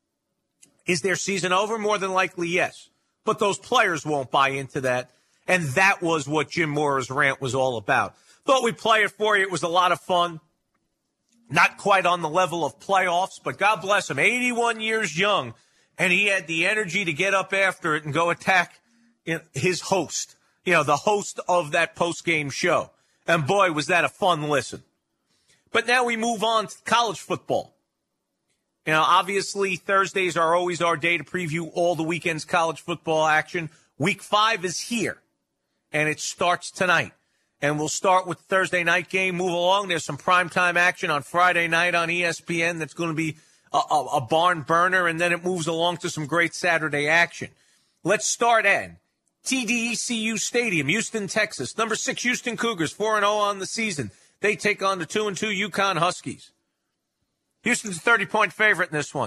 Is their season over? More than likely, yes. But those players won't buy into that. And that was what Jim Mora's rant was all about. Thought we'd play it for you. It was a lot of fun. Not quite on the level of playoffs, but God bless him. eighty-one years young, and he had the energy to get up after it and go attack his host, you know, the host of that post-game show. And boy, was that a fun listen. But now we move on to college football. You know, obviously, Thursdays are always our day to preview all the weekend's college football action. Week five is here, and it starts tonight. And we'll start with the Thursday night game, move along. There's some primetime action on Friday night on E S P N that's going to be a, a, a barn burner, and then it moves along to some great Saturday action. Let's start at T D E C U Stadium, Houston, Texas. Number six, Houston Cougars, four and oh on the season. They take on the two and two UConn Huskies. Houston's a thirty-point favorite in this one.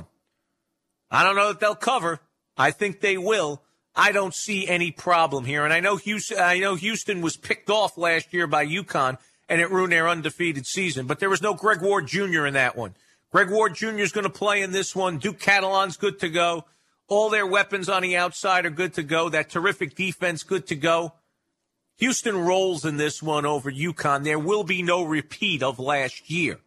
I don't know that they'll cover. I think they will. I don't see any problem here. And I know Houston, I know Houston was picked off last year by UConn, and it ruined their undefeated season. But there was no Greg Ward Junior in that one. Greg Ward Junior is going to play in this one. Duke Catalan's good to go. All their weapons on the outside are good to go. That terrific defense, good to go. Houston rolls in this one over UConn. There will be no repeat of last year,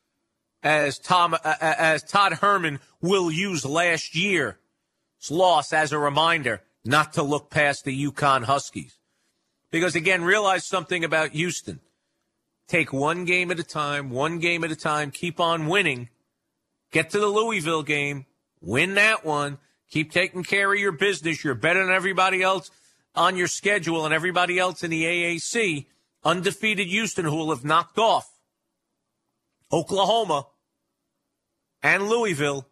as Tom, uh, as Todd Herman will use last year's loss as a reminder not to look past the UConn Huskies. Because, again, realize something about Houston. Take one game at a time, one game at a time, keep on winning. Get to the Louisville game, win that one, keep taking care of your business. You're better than everybody else on your schedule and everybody else in the A A C. Undefeated Houston, who will have knocked off Oklahoma and Louisville,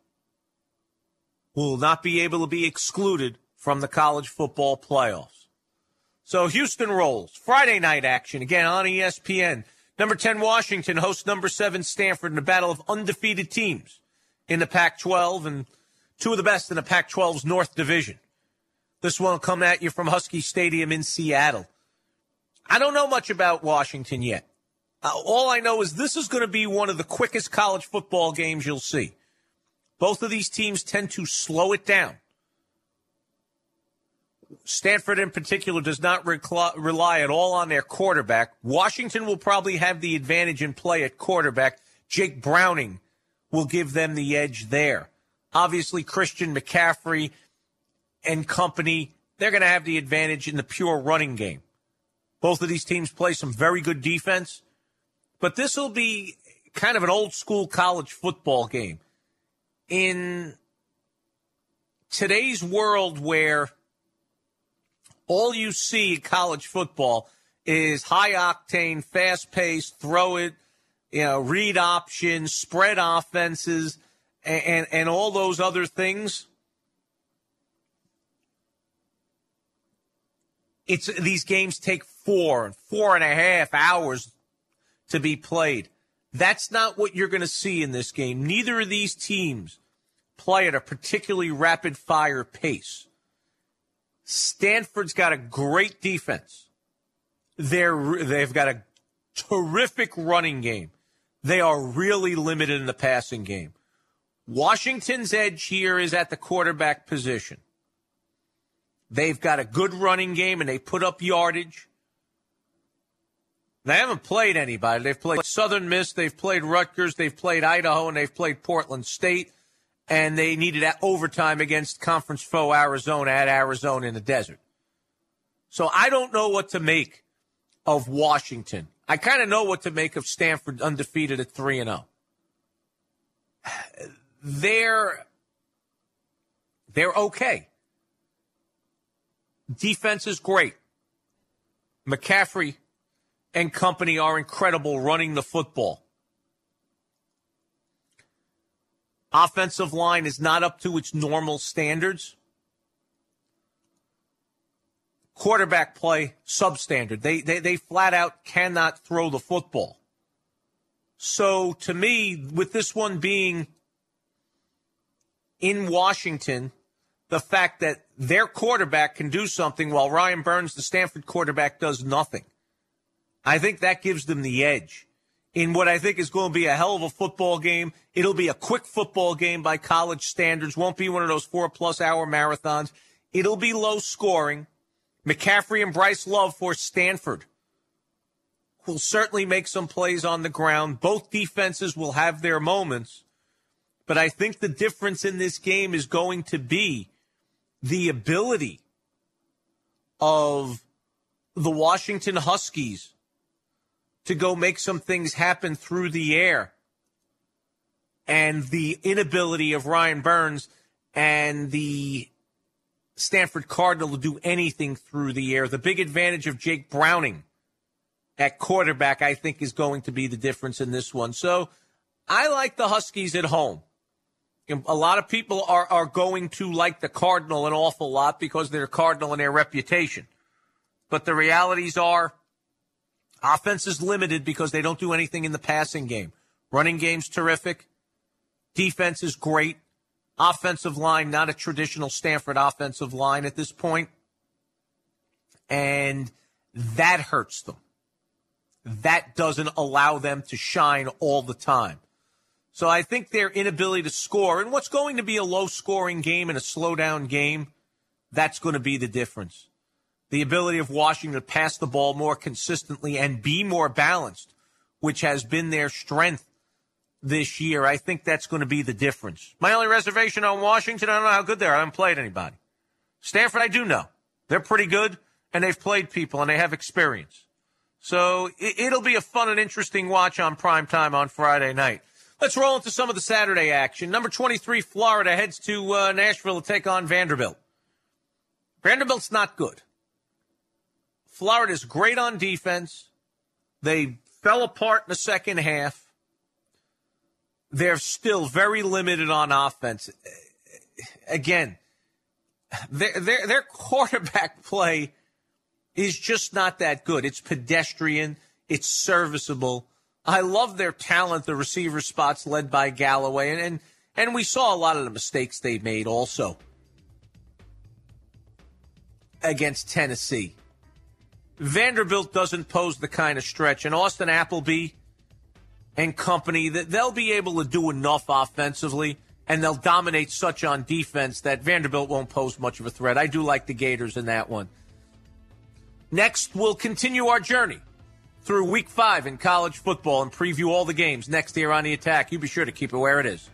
will not be able to be excluded from the college football playoffs. So Houston rolls. Friday night action, again on E S P N. Number ten, Washington hosts number seven, Stanford in a battle of undefeated teams in the Pac twelve and two of the best in the Pac twelve's North Division. This one will come at you from Husky Stadium in Seattle. I don't know much about Washington yet. Uh, all I know is this is going to be one of the quickest college football games you'll see. Both of these teams tend to slow it down. Stanford in particular does not recl- rely at all on their quarterback. Washington will probably have the advantage in play at quarterback. Jake Browning will give them the edge there. Obviously, Christian McCaffrey and company, they're going to have the advantage in the pure running game. Both of these teams play some very good defense. But this will be kind of an old-school college football game. In today's world where all you see in college football is high-octane, fast-paced, throw it, you know, read options, spread offenses, and, and, and all those other things. It's these games take four, four and a half hours to be played. That's not what you're going to see in this game. Neither of these teams play at a particularly rapid-fire pace. Stanford's got a great defense. They're, they've got a terrific running game. They are really limited in the passing game. Washington's edge here is at the quarterback position. They've got a good running game, and they put up yardage. They haven't played anybody. They've played Southern Miss, they've played Rutgers, they've played Idaho, and they've played Portland State. And they needed overtime against conference foe Arizona at Arizona in the desert. So I don't know what to make of Washington. I kind of know what to make of Stanford undefeated at three and oh. They're, they're okay. Defense is great. McCaffrey and company are incredible running the football. Offensive line is not up to its normal standards. Quarterback play, substandard. They, they, they flat out cannot throw the football. So to me, with this one being in Washington, the fact that their quarterback can do something while Ryan Burns, the Stanford quarterback, does nothing, I think that gives them the edge in what I think is going to be a hell of a football game. It'll be a quick football game by college standards. Won't be one of those four-plus hour marathons. It'll be low scoring. McCaffrey and Bryce Love for Stanford will certainly make some plays on the ground. Both defenses will have their moments. But I think the difference in this game is going to be the ability of the Washington Huskies to go make some things happen through the air, and the inability of Ryan Burns and the Stanford Cardinal to do anything through the air. The big advantage of Jake Browning at quarterback, I think, is going to be the difference in this one. So I like the Huskies at home. A lot of people are, are going to like the Cardinal an awful lot because they're Cardinal in their reputation. But the realities are offense is limited because they don't do anything in the passing game. Running game's terrific. Defense is great. Offensive line, not a traditional Stanford offensive line at this point. And that hurts them. That doesn't allow them to shine all the time. So I think their inability to score, and what's going to be a low-scoring game and a slow-down game, that's going to be the difference. The ability of Washington to pass the ball more consistently and be more balanced, which has been their strength this year, I think that's going to be the difference. My only reservation on Washington, I don't know how good they are. I haven't played anybody. Stanford, I do know. They're pretty good, and they've played people, and they have experience. So it'll be a fun and interesting watch on prime time on Friday night. Let's roll into some of the Saturday action. Number twenty-three, Florida, heads to uh, Nashville to take on Vanderbilt. Vanderbilt's not good. Florida's great on defense. They fell apart in the second half. They're still very limited on offense. Again, their, their, their quarterback play is just not that good. It's pedestrian. It's serviceable. I love their talent, the receiver spots led by Galloway, and, and, and we saw a lot of the mistakes they made also against Tennessee. Vanderbilt doesn't pose the kind of stretch, and Austin Appleby and company, that they'll be able to do enough offensively, and they'll dominate such on defense that Vanderbilt won't pose much of a threat. I do like the Gators in that one. Next, we'll continue our journey through week five in college football and preview all the games next here on The Attack. You be sure to keep it where it is.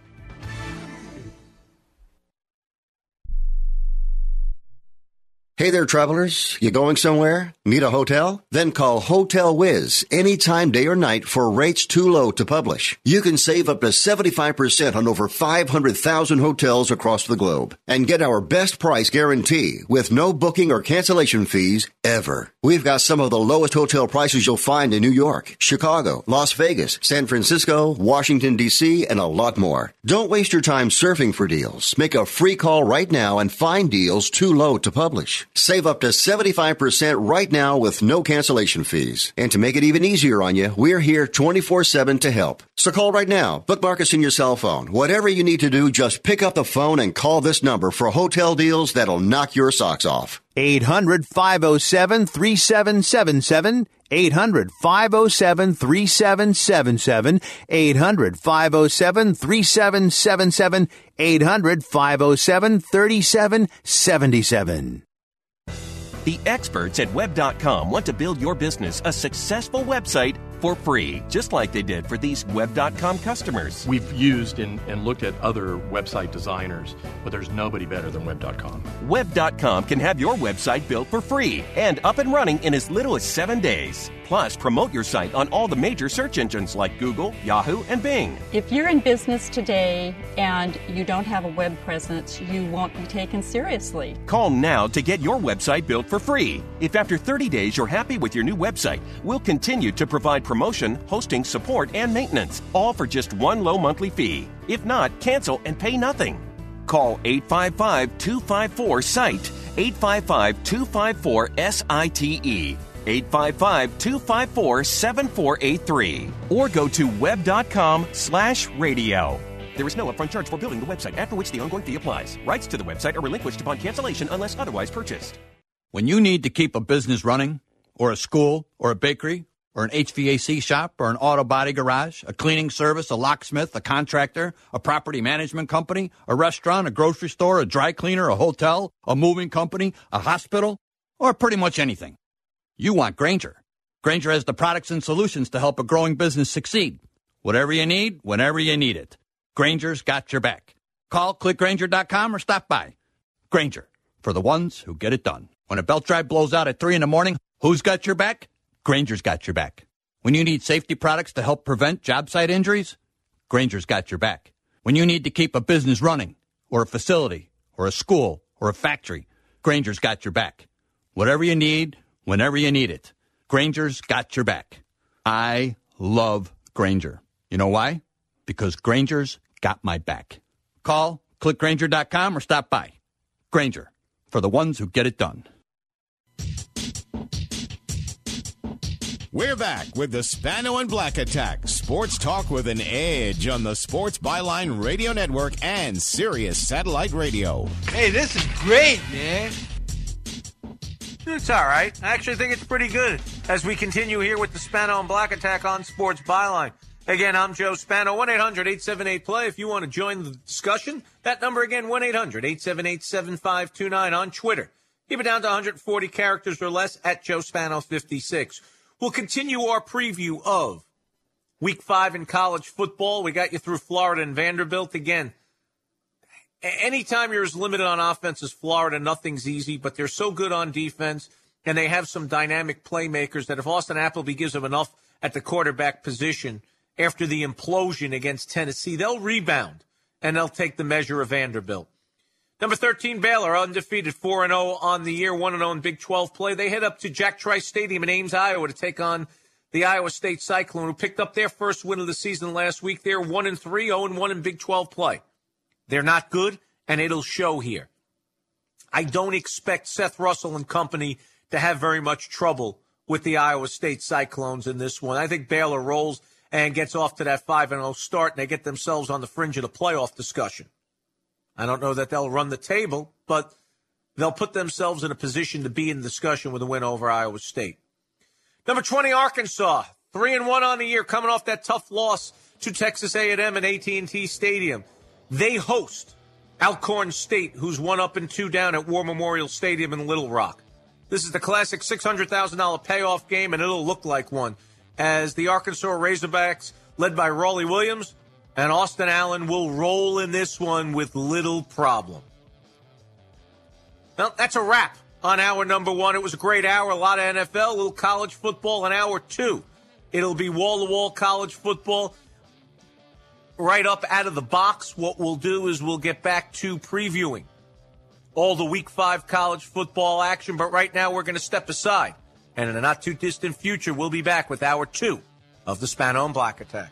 Hey there, travelers. You going somewhere? Need a hotel? Then call Hotel Wiz anytime, day or night, for rates too low to publish. You can save up to seventy-five percent on over five hundred thousand hotels across the globe and get our best price guarantee with no booking or cancellation fees ever. We've got some of the lowest hotel prices you'll find in New York, Chicago, Las Vegas, San Francisco, Washington, D C, and a lot more. Don't waste your time surfing for deals. Make a free call right now and find deals too low to publish. Save up to seventy-five percent right now with no cancellation fees. And to make it even easier on you, we're here twenty-four seven to help. So call right now. Bookmark us in your cell phone. Whatever you need to do, just pick up the phone and call this number for hotel deals that'll knock your socks off. eight hundred, five oh seven, three seven seven seven. eight hundred, five oh seven, three seven seven seven. eight hundred, five oh seven, three seven seven seven. eight hundred, five oh seven, three seven seven seven. The experts at web dot com want to build your business a successful website for free, just like they did for these web dot com customers. We've used and, and looked at other website designers, but there's nobody better than web dot com. web dot com can have your website built for free and up and running in as little as seven days. Plus, promote your site on all the major search engines like Google, Yahoo, and Bing. If you're in business today and you don't have a web presence, you won't be taken seriously. Call now to get your website built for free. If after thirty days you're happy with your new website, we'll continue to provide promotion, hosting, support, and maintenance, all for just one low monthly fee. If not, cancel and pay nothing. Call eight five five, two five four, S I T E, eight five five, two five four, S I T E, eight five five, two five four, seven four eight three, or go to web dot com slash radio. There is no upfront charge for building the website, after which the ongoing fee applies. Rights to the website are relinquished upon cancellation unless otherwise purchased. When you need to keep a business running, or a school, or a bakery, or an H V A C shop, or an auto body garage, a cleaning service, a locksmith, a contractor, a property management company, a restaurant, a grocery store, a dry cleaner, a hotel, a moving company, a hospital, or pretty much anything, you want Grainger. Grainger has the products and solutions to help a growing business succeed. Whatever you need, whenever you need it. Grainger's got your back. Call click grainger dot com or stop by. Grainger, for the ones who get it done. When a belt drive blows out at three in the morning, who's got your back? Grainger's got your back. When you need safety products to help prevent job site injuries, Grainger's got your back. When you need to keep a business running, or a facility, or a school, or a factory, Grainger's got your back. Whatever you need, whenever you need it, Grainger's got your back. I love Grainger. You know why? Because Grainger's got my back. Call, click grainger dot com, or stop by. Grainger, for the ones who get it done. We're back with the Spano and Black Attack. Sports talk with an edge on the Sports Byline Radio Network and Sirius Satellite Radio. Hey, this is great, man. It's all right. I actually think it's pretty good as we continue here with the Spano and Black Attack on Sports Byline. Again, I'm Joe Spano, one eight hundred eight seven eight play. If you want to join the discussion, that number again, one eight hundred eight seven eight seven five two nine on Twitter. Keep it down to one hundred forty characters or less at Joe Spano fifty-six. We'll continue our preview of Week five in college football. We got you through Florida and Vanderbilt. Again, anytime you're as limited on offense as Florida, nothing's easy, but they're so good on defense, and they have some dynamic playmakers that if Austin Appleby gives them enough at the quarterback position after the implosion against Tennessee, they'll rebound, and they'll take the measure of Vanderbilt. Number thirteen, Baylor, undefeated, four and oh on the year, one and oh in Big twelve play. They head up to Jack Trice Stadium in Ames, Iowa, to take on the Iowa State Cyclone, who picked up their first win of the season last week. They're one and three, oh and one in Big twelve play. They're not good, and it'll show here. I don't expect Seth Russell and company to have very much trouble with the Iowa State Cyclones in this one. I think Baylor rolls and gets off to that five and oh start, and they get themselves on the fringe of the playoff discussion. I don't know that they'll run the table, but they'll put themselves in a position to be in discussion with a win over Iowa State. Number twenty, Arkansas, three and one on the year, coming off that tough loss to Texas A and M at A T and T Stadium. They host Alcorn State, who's one up and two down at War Memorial Stadium in Little Rock. This is the classic six hundred thousand dollars payoff game, and it'll look like one, as the Arkansas Razorbacks, led by Raleigh Williams, and Austin Allen will roll in this one with little problem. Well, that's a wrap on hour number one. It was a great hour, a lot of N F L, a little college football in hour two. It'll be wall-to-wall college football right up out of the box. What we'll do is we'll get back to previewing all the week five college football action, but right now we're going to step aside. And in a not-too-distant future, we'll be back with hour two of the Spano and Black Attack.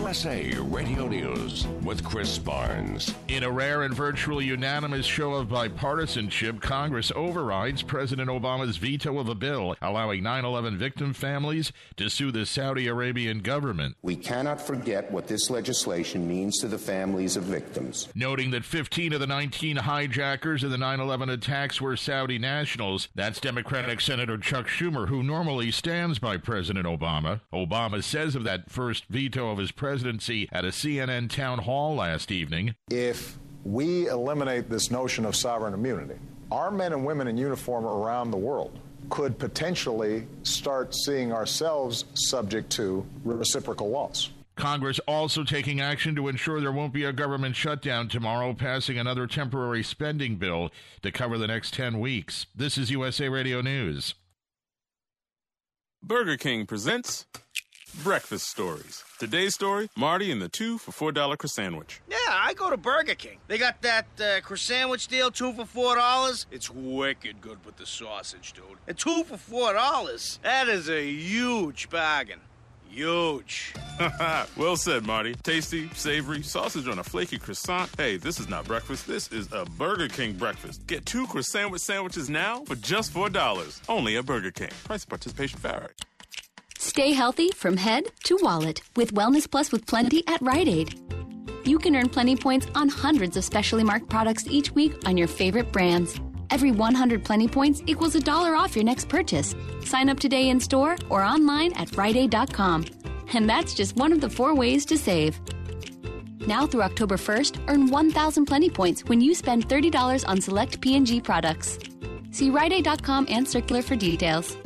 U S A Radio News with Chris Barnes. In a rare and virtually unanimous show of bipartisanship, Congress overrides President Obama's veto of a bill allowing nine eleven victim families to sue the Saudi Arabian government. We cannot forget what this legislation means to the families of victims. Noting that fifteen of the nineteen hijackers of the nine eleven attacks were Saudi nationals, that's Democratic Senator Chuck Schumer, who normally stands by President Obama. Obama says of that first veto of his presidency at a C N N town hall last evening, if we eliminate this notion of sovereign immunity, our men and women in uniform around the world could potentially start seeing ourselves subject to reciprocal laws. Congress also taking action to ensure there won't be a government shutdown tomorrow, passing another temporary spending bill to cover the next ten weeks. This is U S A Radio News. Burger King presents Breakfast Stories. Today's story, Marty and the two for four dollar croissant. Yeah, I go to Burger King. They got that uh, croissant deal, two for four dollars. It's wicked good with the sausage, dude. And two for four dollars. That is a huge bargain. Huge. Well said, Marty. Tasty, savory, sausage on a flaky croissant. Hey, this is not breakfast. This is a Burger King breakfast. Get two croissant sandwiches now for just four dollars. Only at Burger King. Price and participation vary. Stay healthy from head to wallet with Wellness Plus with Plenty at Rite Aid. You can earn Plenty points on hundreds of specially marked products each week on your favorite brands. Every one hundred Plenty points equals a dollar off your next purchase. Sign up today in store or online at rite aid dot com. And that's just one of the four ways to save. Now through October first, earn one thousand Plenty points when you spend thirty dollars on select P and G products. See rite aid dot com and circular for details.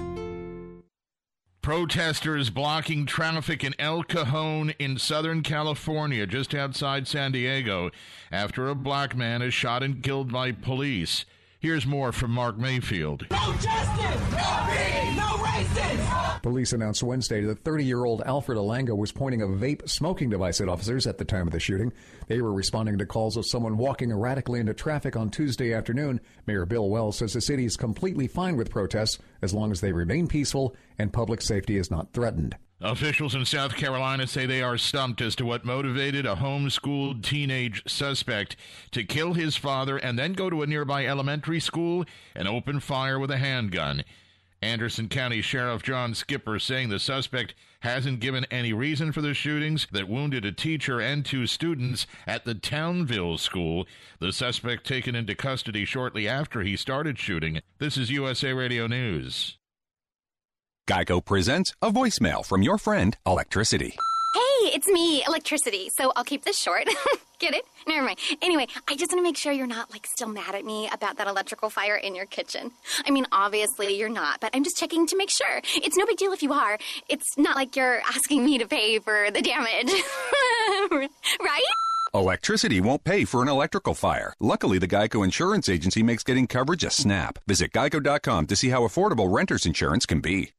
Protesters blocking traffic in El Cajon in Southern California, just outside San Diego, after a black man is shot and killed by police. Here's more from Mark Mayfield. No justice! No peace! No racism! Police announced Wednesday that thirty-year-old Alfred Alanga was pointing a vape smoking device at officers at the time of the shooting. They were responding to calls of someone walking erratically into traffic on Tuesday afternoon. Mayor Bill Wells says the city is completely fine with protests as long as they remain peaceful and public safety is not threatened. Officials in South Carolina say they are stumped as to what motivated a homeschooled teenage suspect to kill his father and then go to a nearby elementary school and open fire with a handgun. Anderson County Sheriff John Skipper saying the suspect hasn't given any reason for the shootings that wounded a teacher and two students at the Townville school. The suspect taken into custody shortly after he started shooting. This is U S A Radio News. Geico presents a voicemail from your friend, Electricity. Hey, it's me, Electricity, so I'll keep this short. Get it? Never mind. Anyway, I just want to make sure you're not, like, still mad at me about that electrical fire in your kitchen. I mean, obviously you're not, but I'm just checking to make sure. It's no big deal if you are. It's not like you're asking me to pay for the damage. Right? Electricity won't pay for an electrical fire. Luckily, the Geico Insurance Agency makes getting coverage a snap. Visit geico dot com to see how affordable renter's insurance can be.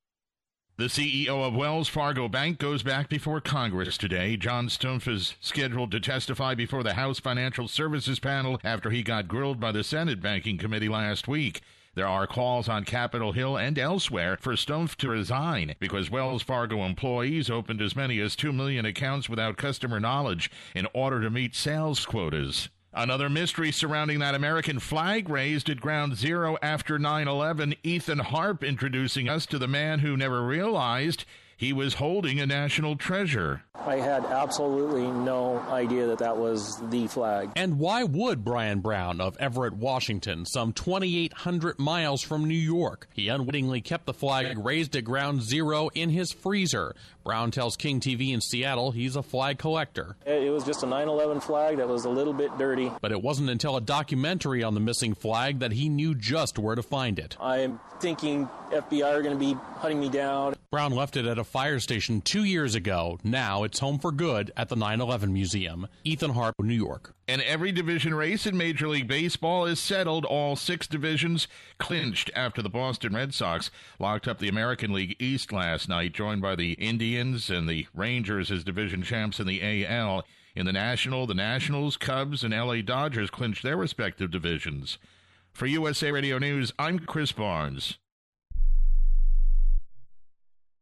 The C E O of Wells Fargo Bank goes back before Congress today. John Stumpf is scheduled to testify before the House Financial Services panel after he got grilled by the Senate Banking Committee last week. There are calls on Capitol Hill and elsewhere for Stumpf to resign because Wells Fargo employees opened as many as two million accounts without customer knowledge in order to meet sales quotas. Another mystery surrounding that American flag raised at Ground Zero after nine eleven. Ethan Harp introducing us to the man who never realized he was holding a national treasure. I had absolutely no idea that that was the flag. And why would Brian Brown of Everett, Washington, some twenty-eight hundred miles from New York? He unwittingly kept the flag raised at Ground Zero in his freezer. Brown tells King T V in Seattle he's a flag collector. It was just a nine eleven flag that was a little bit dirty. But it wasn't until a documentary on the missing flag that he knew just where to find it. I'm thinking F B I are going to be hunting me down. Brown left it at a fire station two years ago. Now it's home for good at the nine eleven Museum. Ethan Harp, New York. And every division race in Major League Baseball is settled. All six divisions clinched after the Boston Red Sox locked up the American League East last night, joined by the Indians and the Rangers as division champs in the A L. In the National, the Nationals, Cubs, and L A Dodgers clinched their respective divisions. For U S A Radio News, I'm Chris Barnes.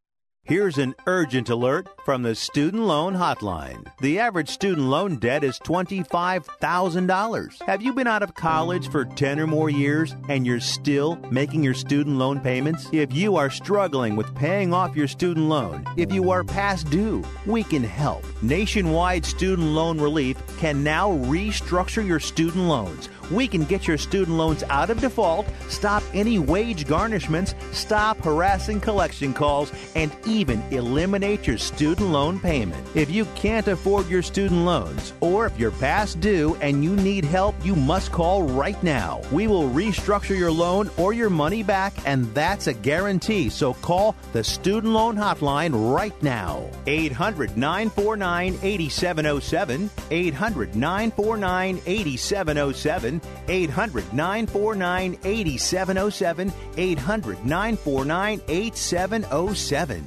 Here's an urgent alert from the Student Loan Hotline. The average student loan debt is twenty-five thousand dollars. Have you been out of college for ten or more years and you're still making your student loan payments? If you are struggling with paying off your student loan, if you are past due, we can help. Nationwide Student Loan Relief can now restructure your student loans. We can get your student loans out of default, stop any wage garnishments, stop harassing collection calls, and even eliminate your student loan payment. If you can't afford your student loans, or if you're past due and you need help, you must call right now. We will restructure your loan or your money back, and that's a guarantee. So call the Student Loan Hotline right now. eight hundred, nine four nine, eight seven zero seven. eight hundred, nine four nine, eight seven zero seven. eight hundred, nine four nine, eight seven zero seven. eight hundred, nine four nine, eight seven zero seven.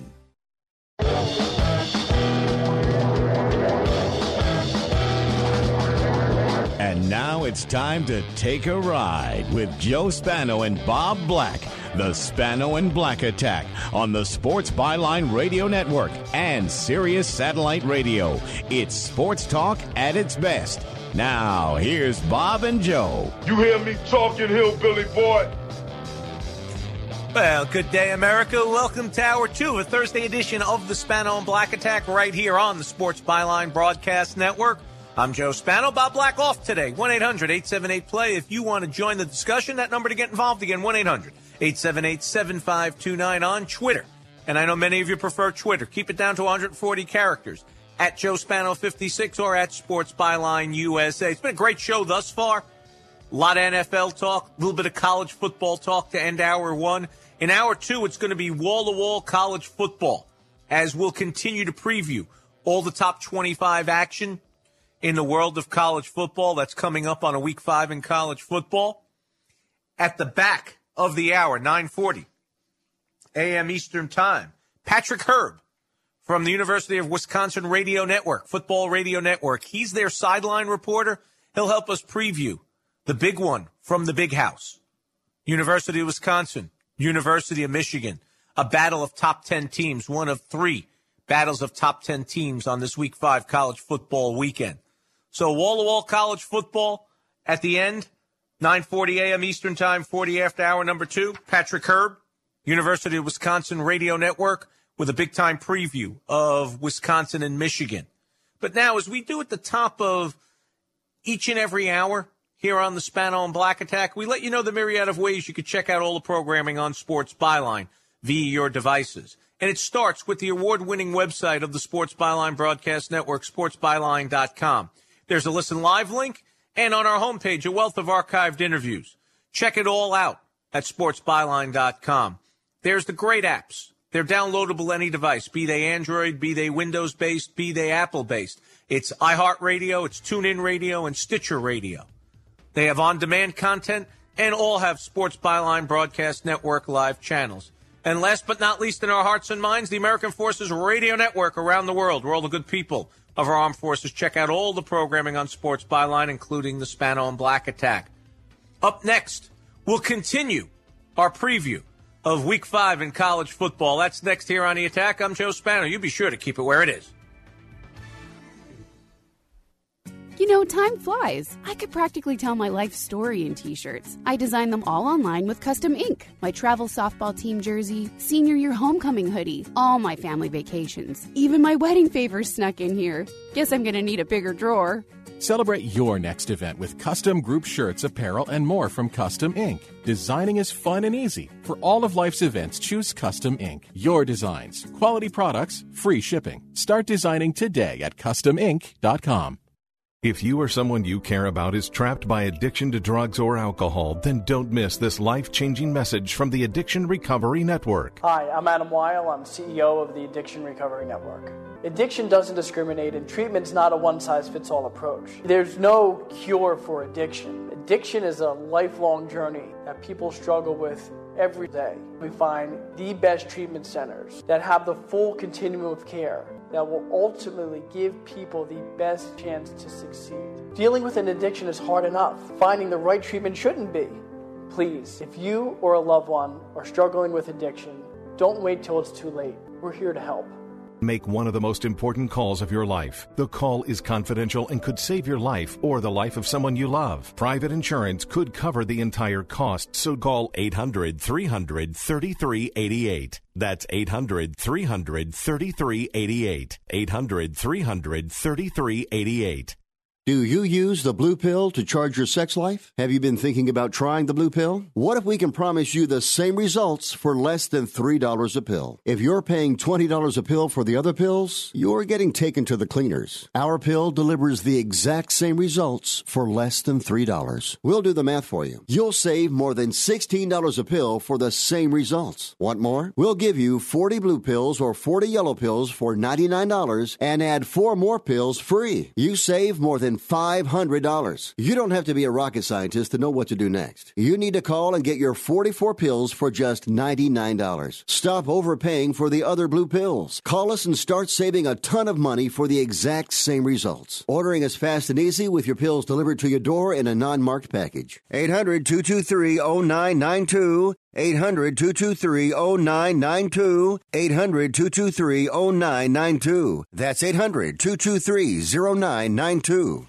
And now it's time to take a ride with Joe Spano and Bob Black. The Spano and Black Attack on the Sports Byline Radio Network and Sirius Satellite Radio. It's sports talk at its best. Now, here's Bob and Joe. You hear me talking, hillbilly boy? Well, good day, America. Welcome to Hour two, a Thursday edition of the Spano and Black Attack right here on the Sports Byline Broadcast Network. I'm Joe Spano. Bob Black off today. one eight hundred, eight seven eight, play. If you want to join the discussion, that number to get involved again, one eight hundred, eight seven eight, seven five two nine on Twitter. And I know many of you prefer Twitter. Keep it down to one hundred forty characters. At Joe Spano fifty-six or at Sports Byline U S A. It's been a great show thus far. A lot of N F L talk, a little bit of college football talk to end hour one. In hour two, it's going to be wall-to-wall college football as we'll continue to preview all the top twenty-five action in the world of college football. That's coming up on a week five in college football. At the back of the hour, nine forty a m Eastern Time, Patrick Herb from the University of Wisconsin Radio Network, Football Radio Network. He's their sideline reporter. He'll help us preview the big one from the big house. University of Wisconsin, University of Michigan, a battle of top ten teams, one of three battles of top ten teams on this week five college football weekend. So wall-to-wall college football at the end, nine forty a m Eastern Time, forty after hour number two. Patrick Herb, University of Wisconsin Radio Network, with a big-time preview of Wisconsin and Michigan. But now, as we do at the top of each and every hour here on the Spano and Black Attack, we let you know the myriad of ways you could check out all the programming on Sports Byline via your devices. And it starts with the award-winning website of the Sports Byline Broadcast Network, sports byline dot com. There's a Listen Live link, and on our homepage, a wealth of archived interviews. Check it all out at sports byline dot com. There's the great apps. They're downloadable any device, be they Android, be they Windows-based, be they Apple-based. It's iHeartRadio, it's TuneIn Radio, and Stitcher Radio. They have on-demand content and all have Sports Byline Broadcast Network live channels. And last but not least in our hearts and minds, the American Forces Radio Network around the world, where all the good people of our armed forces check out all the programming on Sports Byline, including the Spano and Black Attack. Up next, we'll continue our preview of Week five in college football. That's next here on The Attack. I'm Joe Spano. You be sure to keep it where it is. You know, time flies. I could practically tell my life story in T-shirts. I designed them all online with Custom Ink. My travel softball team jersey, senior year homecoming hoodie, all my family vacations. Even my wedding favors snuck in here. Guess I'm going to need a bigger drawer. Celebrate your next event with custom group shirts, apparel, and more from Custom Ink. Designing is fun and easy. For all of life's events, choose Custom Ink. Your designs, quality products, free shipping. Start designing today at custom ink dot com. If you or someone you care about is trapped by addiction to drugs or alcohol, then don't miss this life-changing message from the Addiction Recovery Network. Hi, I'm Adam Weil. I'm C E O of the Addiction Recovery Network. Addiction doesn't discriminate, and treatment's not a one-size-fits-all approach. There's no cure for addiction. Addiction is a lifelong journey that people struggle with every day. We find the best treatment centers that have the full continuum of care that will ultimately give people the best chance to succeed. Dealing with an addiction is hard enough. Finding the right treatment shouldn't be. Please, if you or a loved one are struggling with addiction, don't wait till it's too late. We're here to help. Make one of the most important calls of your life. The call is confidential and could save your life or the life of someone you love. Private insurance could cover the entire cost, so call eight hundred, three hundred, thirty-three eighty-eight. That's eight hundred, three hundred, thirty-three eighty-eight. eight hundred, three hundred, thirty-three eighty-eight. Do you use the blue pill to charge your sex life? Have you been thinking about trying the blue pill? What if we can promise you the same results for less than three dollars a pill? If you're paying twenty dollars a pill for the other pills, you're getting taken to the cleaners. Our pill delivers the exact same results for less than three dollars. We'll do the math for you. You'll save more than sixteen dollars a pill for the same results. Want more? We'll give you forty blue pills or forty yellow pills for ninety-nine dollars and add four more pills free. You save more than five hundred dollars. You don't have to be a rocket scientist to know what to do next. You need to call and get your forty-four pills for just ninety-nine dollars. Stop overpaying for the other blue pills. Call us and start saving a ton of money for the exact same results. Ordering is fast and easy with your pills delivered to your door in a non-marked package. eight hundred, two two three, oh nine nine two. eight hundred, two two three, oh nine nine two. eight hundred, two two three, oh nine nine two. That's eight hundred, two two three, oh nine nine two.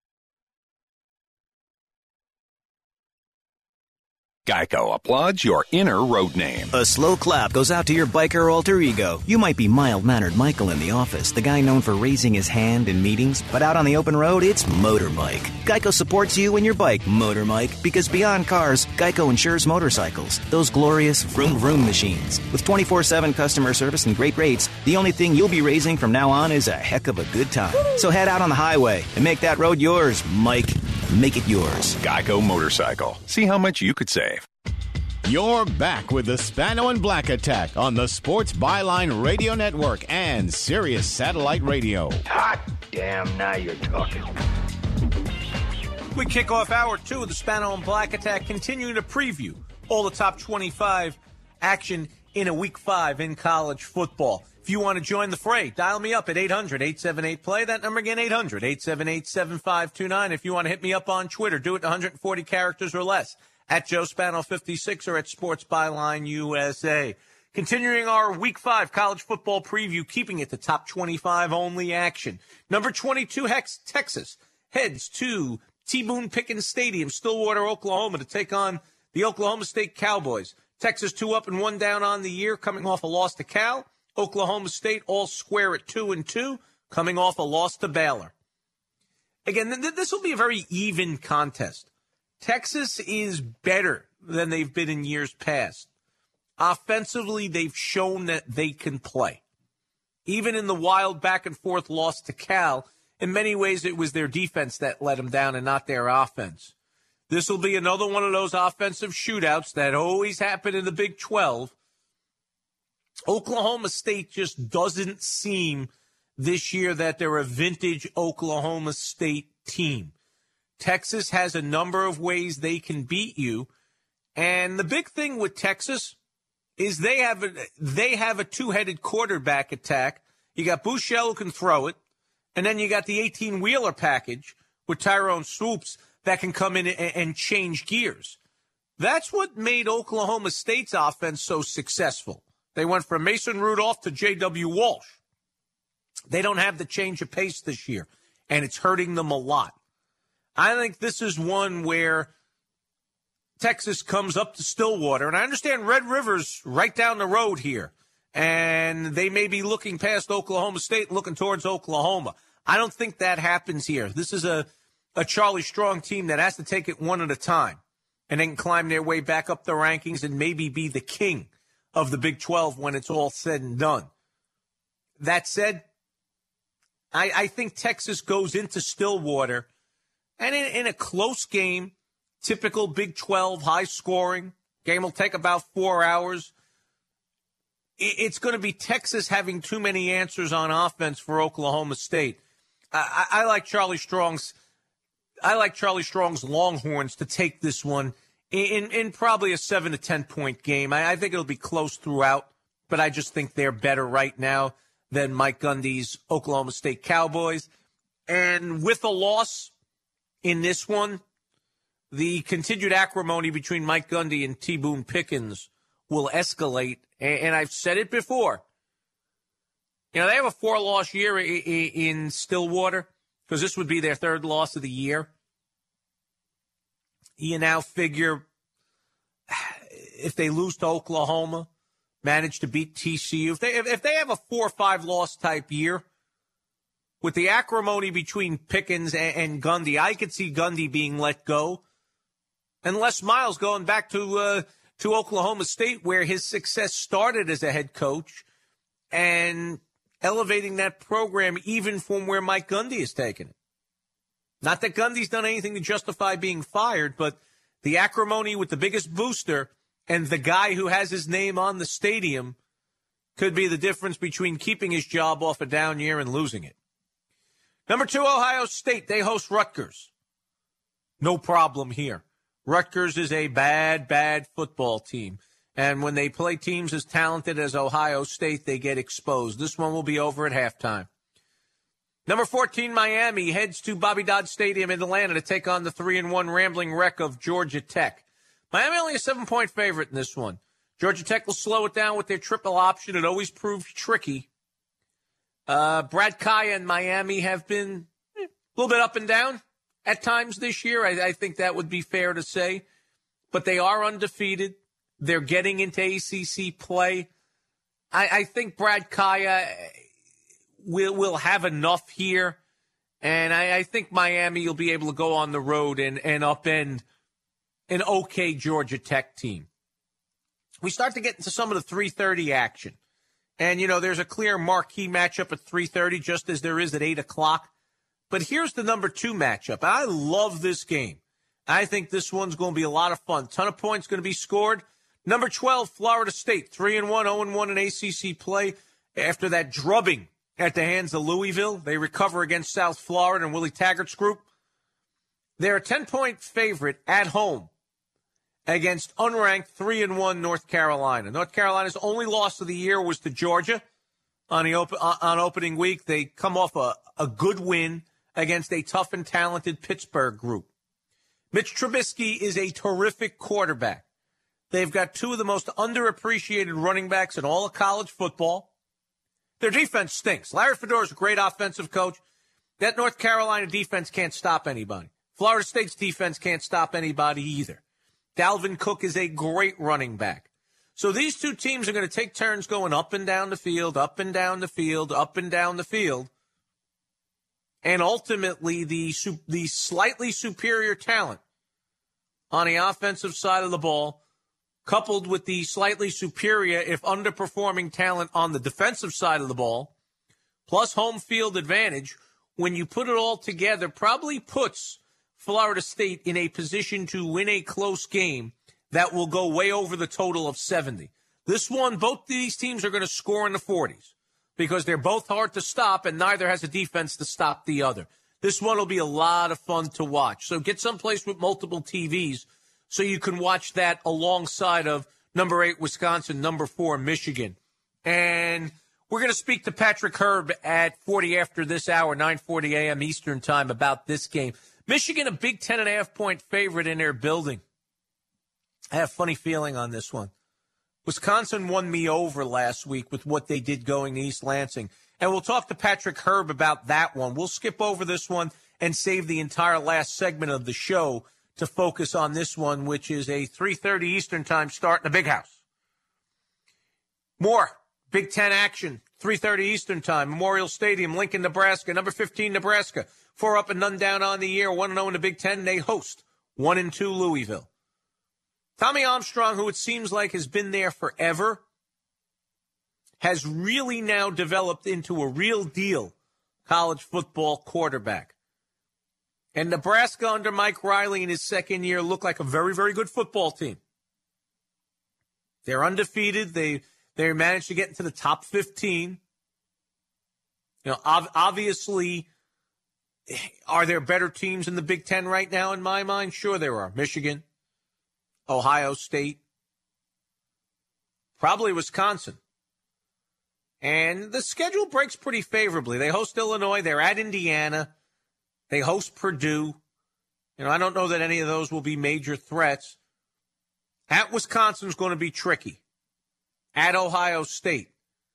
Geico applauds your inner road name. A slow clap goes out to your biker alter ego. You might be mild-mannered Michael in the office, the guy known for raising his hand in meetings, but out on the open road, it's Motor Mike. Geico supports you and your bike, Motor Mike, because beyond cars, Geico insures motorcycles, those glorious vroom-vroom machines. With twenty-four seven customer service and great rates, the only thing you'll be raising from now on is a heck of a good time. So head out on the highway and make that road yours, Mike. Make it yours. Geico Motorcycle. See how much you could save. You're back with the Spano and Black Attack on the Sports Byline Radio Network and Sirius Satellite Radio. Hot damn, now you're talking. We kick off hour two of the Spano and Black Attack, continuing to preview all the top twenty-five action in a week five in college football. If you want to join the fray, dial me up at eight hundred, eight seven eight, play. That number again, eight hundred, eight seven eight, seven five two nine. If you want to hit me up on Twitter, do it in one hundred forty characters or less, at Joe Spano fifty-six or at Sports Byline U S A. Continuing our Week five college football preview, keeping it the top twenty-five only action. Number twenty-two, Hex, Texas, heads to T. Boone Pickens Stadium, Stillwater, Oklahoma, to take on the Oklahoma State Cowboys. Texas two up and one down on the year, coming off a loss to Cal. Oklahoma State all square at two and two, coming off a loss to Baylor. Again, th- this will be a very even contest. Texas is better than they've been in years past. Offensively, they've shown that they can play. Even in the wild back-and-forth loss to Cal, in many ways it was their defense that let them down and not their offense. This will be another one of those offensive shootouts that always happen in the Big twelve. Oklahoma State just doesn't seem this year that they're a vintage Oklahoma State team. Texas has a number of ways they can beat you. And the big thing with Texas is they have a, they have a two-headed quarterback attack. You got Buechele who can throw it, and then you got the eighteen-wheeler package with Tyrone Swoops that can come in and, and change gears. That's what made Oklahoma State's offense so successful. They went from Mason Rudolph to J W. Walsh. They don't have the change of pace this year, and it's hurting them a lot. I think this is one where Texas comes up to Stillwater, and I understand Red River's right down the road here, and they may be looking past Oklahoma State, looking towards Oklahoma. I don't think that happens here. This is a, a Charlie Strong team that has to take it one at a time and then climb their way back up the rankings and maybe be the king of the Big twelve when it's all said and done. That said, I, I think Texas goes into Stillwater, and in, in a close game, typical Big twelve, high-scoring, game will take about four hours. It, it's going to be Texas having too many answers on offense for Oklahoma State. I, I, I like Charlie Strong's. I like Charlie Strong's Longhorns to take this one in, in probably a seven to ten point game. I, I think it'll be close throughout, but I just think they're better right now than Mike Gundy's Oklahoma State Cowboys. And with a loss in this one, the continued acrimony between Mike Gundy and T. Boone Pickens will escalate. And, and I've said it before. You know, they have a four-loss year in Stillwater because this would be their third loss of the year. You now figure if they lose to Oklahoma, manage to beat T C U, if they if they have a four or five loss type year, with the acrimony between Pickens and Gundy, I could see Gundy being let go, and Les Miles going back to uh, to Oklahoma State, where his success started as a head coach, and elevating that program even from where Mike Gundy has taken it. Not that Gundy's done anything to justify being fired, but the acrimony with the biggest booster and the guy who has his name on the stadium could be the difference between keeping his job off a down year and losing it. Number two, Ohio State. They host Rutgers. No problem here. Rutgers is a bad, bad football team. And when they play teams as talented as Ohio State, they get exposed. This one will be over at halftime. Number fourteen, Miami heads to Bobby Dodd Stadium in Atlanta to take on the three and one rambling wreck of Georgia Tech. Miami only a seven-point favorite in this one. Georgia Tech will slow it down with their triple option. It always proves tricky. Uh, Brad Kaya and Miami have been eh, a little bit up and down at times this year. I, I think that would be fair to say. But they are undefeated. They're getting into A C C play. I, I think Brad Kaya will will have enough here. And I, I think Miami will be able to go on the road and, and upend an okay Georgia Tech team. We start to get into some of the three thirty action. And, you know, there's a clear marquee matchup at three thirty, just as there is at eight o'clock. But here's the number two matchup. I love this game. I think this one's going to be a lot of fun. Ton of points going to be scored. Number twelve, Florida State, three and one, oh and one in A C C play. After that drubbing at the hands of Louisville, they recover against South Florida and Willie Taggart's group. They're a ten-point favorite at home against unranked three and one North Carolina. North Carolina's only loss of the year was to Georgia on the op- on opening week. They come off a, a good win against a tough and talented Pittsburgh group. Mitch Trubisky is a terrific quarterback. They've got two of the most underappreciated running backs in all of college football. Their defense stinks. Larry Fedora is a great offensive coach. That North Carolina defense can't stop anybody. Florida State's defense can't stop anybody either. Dalvin Cook is a great running back. So these two teams are going to take turns going up and down the field, up and down the field, up and down the field. And ultimately, the the slightly superior talent on the offensive side of the ball, coupled with the slightly superior, if underperforming talent on the defensive side of the ball, plus home field advantage, when you put it all together, probably puts Florida State in a position to win a close game that will go way over the total of seventy. This one, both these teams are going to score in the forties because they're both hard to stop and neither has a defense to stop the other. This one will be a lot of fun to watch. So get someplace with multiple T Vs so you can watch that alongside of number eight, Wisconsin, number four, Michigan. And we're going to speak to Patrick Herb at forty after this hour, nine forty a.m. Eastern time, about this game. Michigan, a big ten and a half point favorite in their building. I have a funny feeling on this one. Wisconsin won me over last week with what they did going to East Lansing. And we'll talk to Patrick Herb about that one. We'll skip over this one and save the entire last segment of the show to focus on this one, which is a three thirty Eastern time start in the Big House. More Big Ten action, three thirty Eastern time, Memorial Stadium, Lincoln, Nebraska, number fifteen, Nebraska. Four up and none down on the year, one and oh in the Big Ten. They host one and two Louisville. Tommy Armstrong, who it seems like has been there forever, has really now developed into a real deal college football quarterback. And Nebraska under Mike Riley in his second year looked like a very, very good football team. They're undefeated. They they managed to get into the top fifteen. You know, ov- obviously, are there better teams in the Big Ten right now in my mind? Sure there are. Michigan, Ohio State, probably Wisconsin. And the schedule breaks pretty favorably. They host Illinois. They're at Indiana. They host Purdue. You know, I don't know that any of those will be major threats. At Wisconsin's going to be tricky. At Ohio State.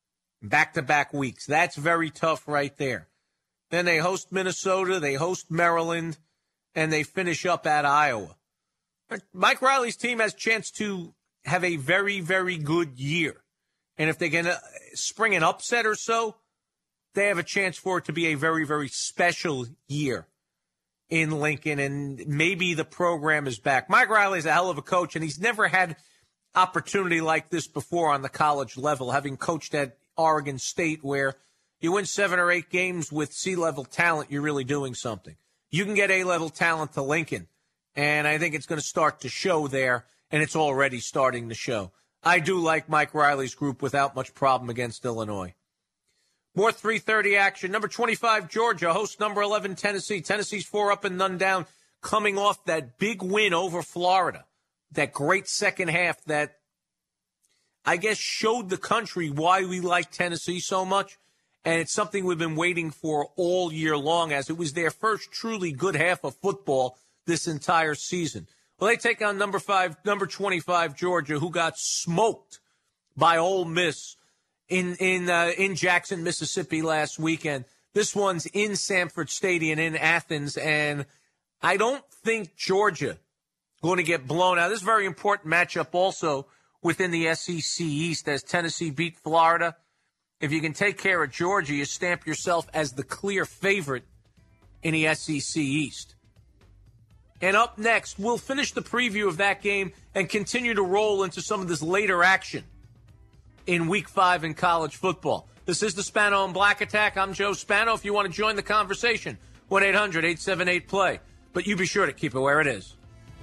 back-to-back weeks. That's very tough right there. Then they host Minnesota, they host Maryland, and they finish up at Iowa. Mike Riley's team has a chance to have a very, very good year. And if they can uh, spring an upset or so, they have a chance for it to be a very, very special year in Lincoln, and maybe the program is back. Mike Riley's a hell of a coach, and he's never had opportunity like this before on the college level, having coached at Oregon State, where you win seven or eight games with C-level talent, you're really doing something. You can get A-level talent to Lincoln, and I think it's going to start to show there, and it's already starting to show. I do like Mike Riley's group without much problem against Illinois. More three thirty action. Number twenty-five, Georgia, hosts number eleven, Tennessee. Tennessee's four up and none down, coming off that big win over Florida. That great second half that, I guess, showed the country why we like Tennessee so much. And it's something we've been waiting for all year long, as it was their first truly good half of football this entire season. Well, they take on number five, number twenty-five, Georgia, who got smoked by Ole Miss in in uh, in Jackson, Mississippi last weekend. This one's in Sanford Stadium in Athens, and I don't think Georgia going to get blown out. This is a very important matchup also within the S E C East, as Tennessee beat Florida. If you can take care of Georgia, you stamp yourself as the clear favorite in the S E C East. And up next, we'll finish the preview of that game and continue to roll into some of this later action in Week five in college football. This is the Spano and Black Attack. I'm Joe Spano. If you want to join the conversation, one eight hundred eight seven eight play. But you be sure to keep it where it is.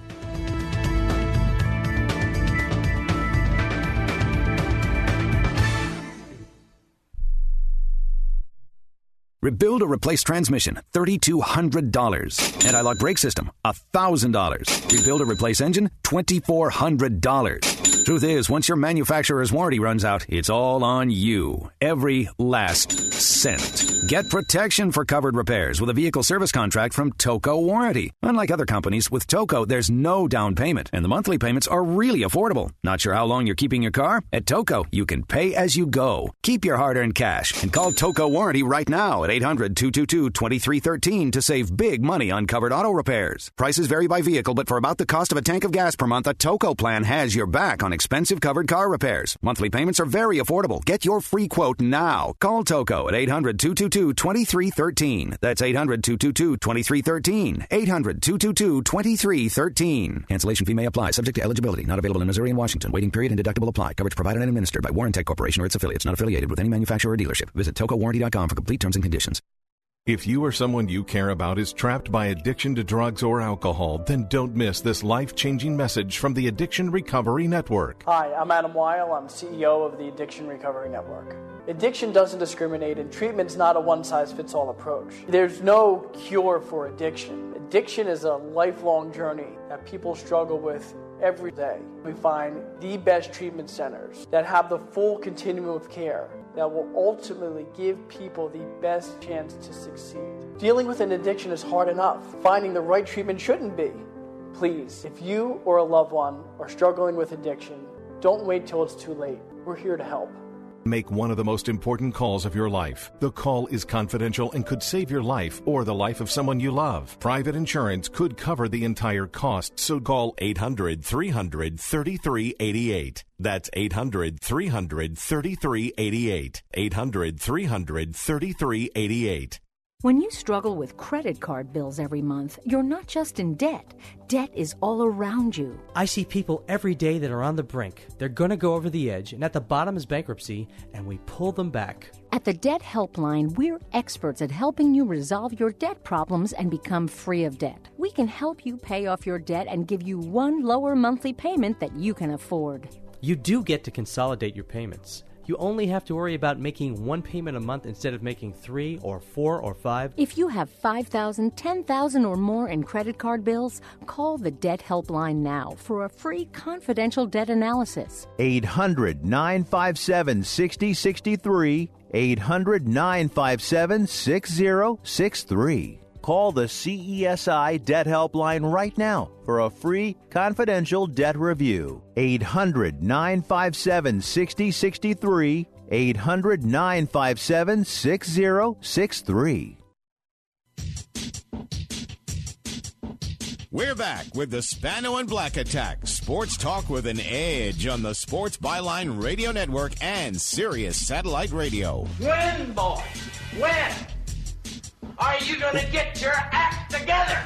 Rebuild or replace transmission, three thousand two hundred dollars. Anti-lock brake system, one thousand dollars. Rebuild or replace engine, two thousand four hundred dollars. Truth is, once your manufacturer's warranty runs out, it's all on you. Every last cent. Get protection for covered repairs with a vehicle service contract from Toco Warranty. Unlike other companies, with Toco, there's no down payment, and the monthly payments are really affordable. Not sure how long you're keeping your car? At Toco, you can pay as you go. Keep your hard-earned cash and call Toco Warranty right now at eight hundred two two two two three one three to save big money on covered auto repairs. Prices vary by vehicle, but for about the cost of a tank of gas per month, a Toco plan has your back on expensive covered car repairs. Monthly payments are very affordable. Get your free quote now. Call Toco at eight hundred two two two two three one three. That's eight hundred two two two two three one three. eight hundred two two two two three one three. Cancellation fee may apply, subject to eligibility. Not available in Missouri and Washington. Waiting period and deductible apply. Coverage provided and administered by Warrantech Corporation or its affiliates. Not affiliated with any manufacturer or dealership. Visit toco warranty dot com for complete terms and conditions. If you or someone you care about is trapped by addiction to drugs or alcohol, then don't miss this life-changing message from the Addiction Recovery Network. Hi, I'm Adam Weil. I'm C E O of the Addiction Recovery Network. Addiction doesn't discriminate, and treatment's not a one-size-fits-all approach. There's no cure for addiction. Addiction is a lifelong journey that people struggle with every day. We find the best treatment centers that have the full continuum of care that will ultimately give people the best chance to succeed. Dealing with an addiction is hard enough. Finding the right treatment shouldn't be. Please, if you or a loved one are struggling with addiction, don't wait till it's too late. We're here to help. Make one of the most important calls of your life. The call is confidential and could save your life or the life of someone you love. Private insurance could cover the entire cost, so call eight hundred three hundred thirty-three eighty-eight. That's eight hundred three hundred thirty-three eighty-eight. eight hundred three hundred thirty-three eighty-eight. When you struggle with credit card bills every month, you're not just in debt. Debt is all around you. I see people every day that are on the brink. They're going to go over the edge, and at the bottom is bankruptcy, and we pull them back. At the Debt Helpline, we're experts at helping you resolve your debt problems and become free of debt. We can help you pay off your debt and give you one lower monthly payment that you can afford. You do get to consolidate your payments. You only have to worry about making one payment a month instead of making three or four or five. If you have five thousand dollars, ten thousand dollars or more in credit card bills, call the Debt Helpline now for a free confidential debt analysis. eight hundred nine five seven six zero six three. eight hundred nine five seven six zero six three. Call the C E S I Debt Helpline right now for a free confidential debt review. eight hundred nine five seven six zero six three. eight hundred, nine five seven, six zero six three. We're back with the Spano and Black Attack. Sports talk with an edge on the Sports Byline Radio Network and Sirius Satellite Radio. When, boy? When? Are you going to get your act together?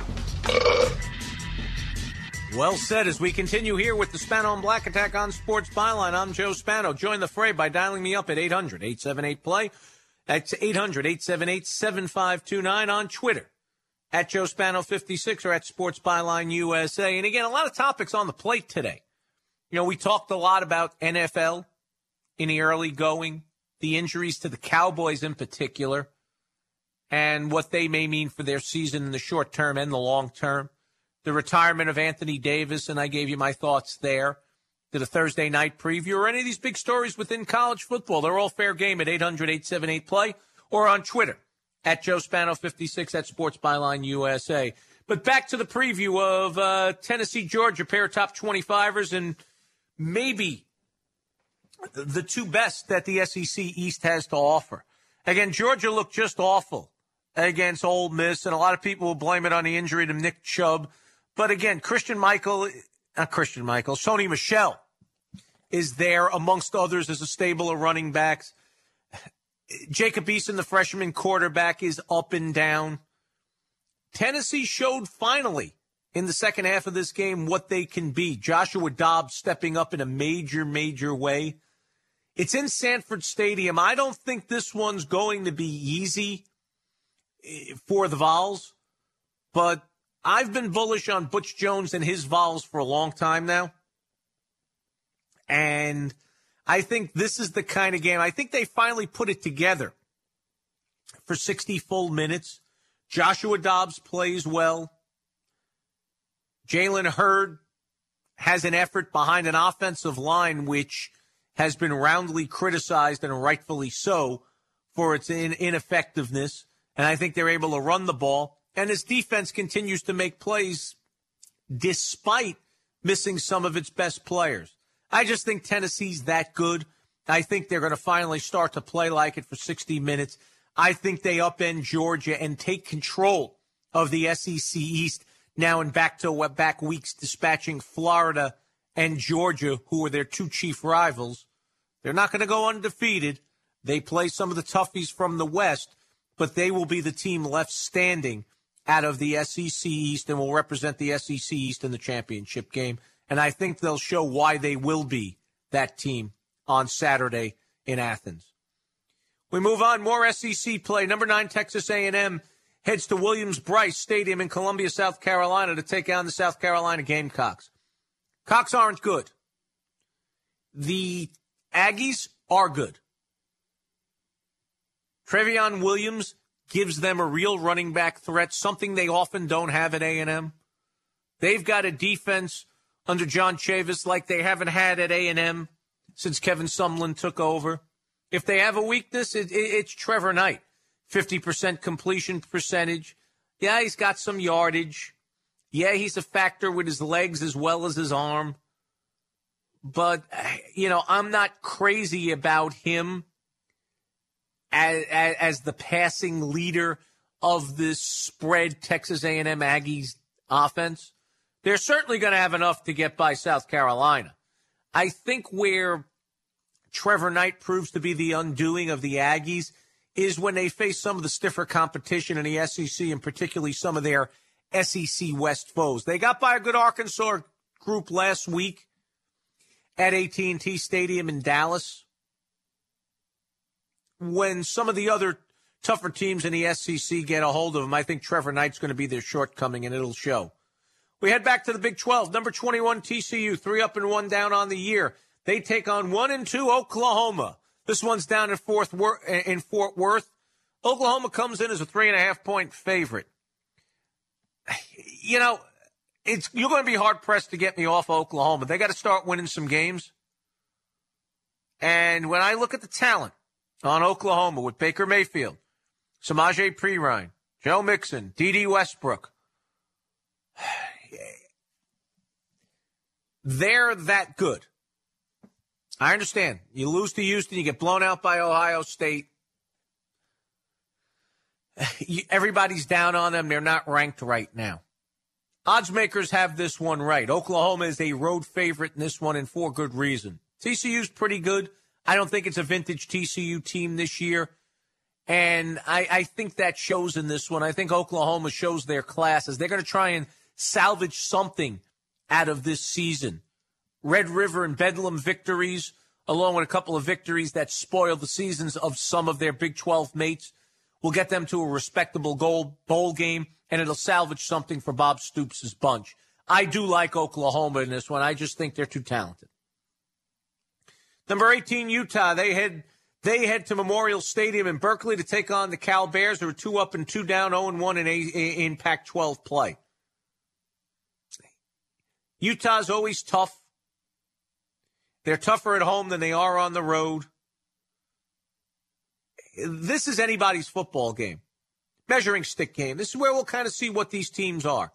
Well said. As we continue here with the Spano and Black Attack on Sports Byline, I'm Joe Spano. Join the fray by dialing me up at eight hundred, eight seven eight, play. That's eight hundred, eight seven eight, seven five two nine on Twitter. At Joe Spano fifty-six or at Sports Byline U S A. And again, a lot of topics on the plate today. You know, we talked a lot about N F L in the early going, the injuries to the Cowboys in particular, and what they may mean for their season in the short term and the long term. The retirement of Anthony Davis, and I gave you my thoughts there. Did a Thursday night preview or any of these big stories within college football. They're all fair game at eight hundred, eight seven eight, play or on Twitter. At Joe Spano fifty-six, at Sports Byline U S A. But back to the preview of uh, Tennessee, Georgia, pair of top twenty-fivers, and maybe the two best that the S E C East has to offer. Again, Georgia looked just awful against Ole Miss, and a lot of people will blame it on the injury to Nick Chubb. But again, Christian Michael, not Christian Michael, Sony Michel is there amongst others as a stable of running backs. Jacob Eason, the freshman quarterback, is up and down. Tennessee showed finally in the second half of this game what they can be. Joshua Dobbs stepping up in a major, major way. It's in Sanford Stadium. I don't think this one's going to be easy for the Vols, but I've been bullish on Butch Jones and his Vols for a long time now. And I think this is the kind of game. I think they finally put it together for sixty full minutes. Joshua Dobbs plays well. Jalen Hurd has an effort behind an offensive line which has been roundly criticized, and rightfully so, for its in- ineffectiveness. And I think they're able to run the ball. And his defense continues to make plays despite missing some of its best players. I just think Tennessee's that good. I think they're going to finally start to play like it for sixty minutes. I think they upend Georgia and take control of the S E C East now in back-to-back weeks, dispatching Florida and Georgia, who are their two chief rivals. They're not going to go undefeated. They play some of the toughies from the West, but they will be the team left standing out of the S E C East and will represent the S E C East in the championship game. And I think they'll show why they will be that team on Saturday in Athens. We move on. More S E C play. Number nine, Texas A and M heads to Williams-Brice Stadium in Columbia, South Carolina to take on the South Carolina Gamecocks. Cocks aren't good. The Aggies are good. Trevion Williams gives them a real running back threat, something they often don't have at A and M. They've got a defense under John Chavis like they haven't had at A and M since Kevin Sumlin took over. If they have a weakness, it, it, it's Trevor Knight. fifty percent completion percentage. Yeah, he's got some yardage. Yeah, he's a factor with his legs as well as his arm. But, you know, I'm not crazy about him as, as, as the passing leader of this spread Texas A and M Aggies offense. They're certainly going to have enough to get by South Carolina. I think where Trevor Knight proves to be the undoing of the Aggies is when they face some of the stiffer competition in the S E C, and particularly some of their S E C West foes. They got by a good Arkansas group last week at A T and T Stadium in Dallas. When some of the other tougher teams in the S E C get a hold of them, I think Trevor Knight's going to be their shortcoming, and it'll show. We head back to the Big twelve. Number twenty-one, T C U, three up and one down on the year. They take on one and two Oklahoma. This one's down in Fort Worth. In Fort Worth. Oklahoma comes in as a three and a half point favorite. You know, it's you're going to be hard pressed to get me off Oklahoma. They got to start winning some games. And when I look at the talent on Oklahoma with Baker Mayfield, Samaje Perine, Joe Mixon, D D Westbrook, they're that good. I understand. You lose to Houston, you get blown out by Ohio State. Everybody's down on them. They're not ranked right now. Odds makers have this one right. Oklahoma is a road favorite in this one, and for good reason. T C U's pretty good. I don't think it's a vintage T C U team this year. And I, I think that shows in this one. I think Oklahoma shows their class as they're going to try and salvage something out of this season. Red River and Bedlam victories, along with a couple of victories that spoiled the seasons of some of their Big twelve mates, will get them to a respectable goal bowl game, and it'll salvage something for Bob Stoops' bunch. I do like Oklahoma in this one. I just think they're too talented. Number eighteen, Utah. They head they head to Memorial Stadium in Berkeley to take on the Cal Bears, who are two up and two down, oh and one in, in Pac twelve play. Utah's always tough. They're tougher at home than they are on the road. This is anybody's football game. Measuring stick game. This is where we'll kind of see what these teams are.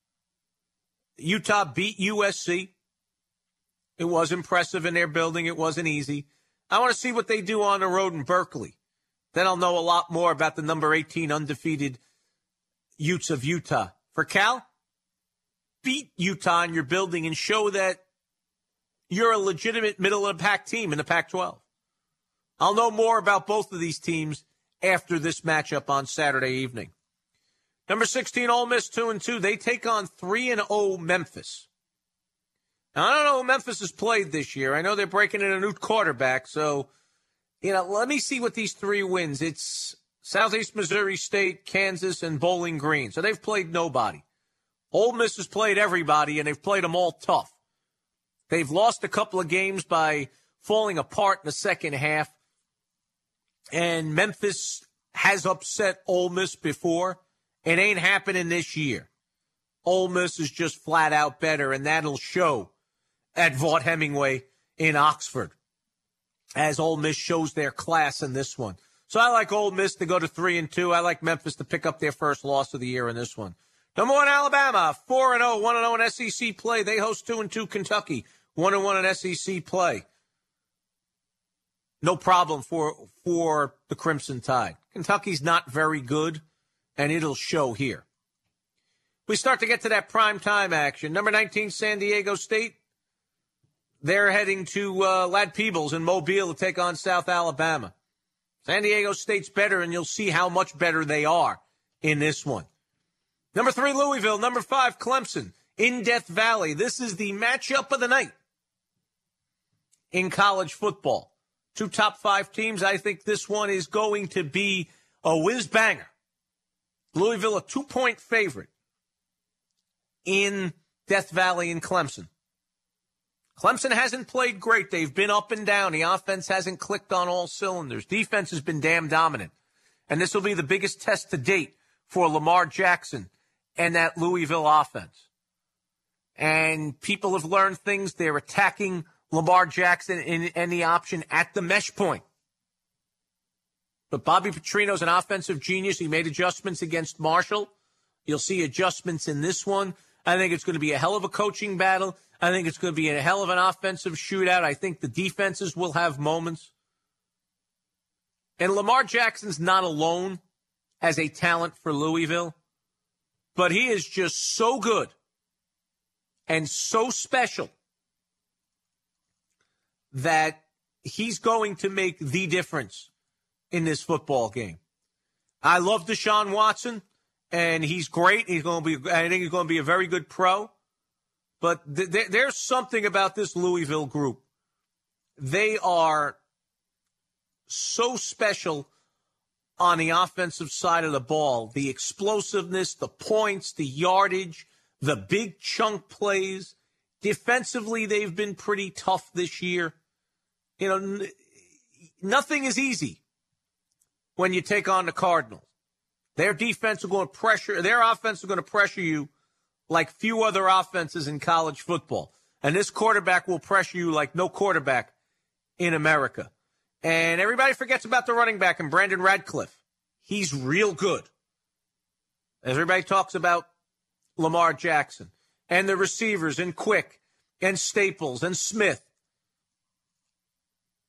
Utah beat U S C. It was impressive in their building. It wasn't easy. I want to see what they do on the road in Berkeley. Then I'll know a lot more about the number eighteen undefeated Utes of Utah. For Cal, beat Utah in your building and show that you're a legitimate middle-of-the-pack team in the Pac twelve. I'll know more about both of these teams after this matchup on Saturday evening. Number sixteen, Ole Miss, two and two. They take on three and oh Memphis. Now, I don't know who Memphis has played this year. I know they're breaking in a new quarterback, so, you know, let me see what these three wins. It's Southeast Missouri State, Kansas, and Bowling Green. So they've played nobody. Ole Miss has played everybody, and they've played them all tough. They've lost a couple of games by falling apart in the second half. And Memphis has upset Ole Miss before. It ain't happening this year. Ole Miss is just flat out better, and that'll show at Vaught Hemingway in Oxford as Ole Miss shows their class in this one. So I like Ole Miss to go to three and two. I like Memphis to pick up their first loss of the year in this one. Number one, Alabama, four and oh, one and oh in S E C play. They host two and two Kentucky, one and one in S E C play. No problem for for the Crimson Tide. Kentucky's not very good, and it'll show here. We start to get to that prime time action. Number nineteen, San Diego State. They're heading to uh, Lad Peebles in Mobile to take on South Alabama. San Diego State's better, and you'll see how much better they are in this one. Number three, Louisville. Number five, Clemson in Death Valley. This is the matchup of the night in college football. Two top five teams. I think this one is going to be a whiz-banger. Louisville, a two-point favorite in Death Valley in Clemson. Clemson hasn't played great. They've been up and down. The offense hasn't clicked on all cylinders. Defense has been damn dominant. And this will be the biggest test to date for Lamar Jackson and that Louisville offense. And people have learned things. They're attacking Lamar Jackson in any option at the mesh point. But Bobby Petrino's an offensive genius. He made adjustments against Marshall. You'll see adjustments in this one. I think it's going to be a hell of a coaching battle. I think it's going to be a hell of an offensive shootout. I think the defenses will have moments. And Lamar Jackson's not alone as a talent for Louisville, but he is just so good and so special that he's going to make the difference in this football game. I love Deshaun Watson, and he's great. He's going to be. I think he's going to be a very good pro. But th- th- there's something about this Louisville group. They are so special on the offensive side of the ball. The explosiveness, the points, the yardage, the big chunk plays. Defensively, they've been pretty tough this year. You know, n- nothing is easy when you take on the Cardinals. Their defense is going to pressure, their offense is going to pressure you like few other offenses in college football. And this quarterback will pressure you like no quarterback in America. And everybody forgets about the running back and Brandon Radcliffe. He's real good. Everybody talks about Lamar Jackson and the receivers and Quick and Staples and Smith.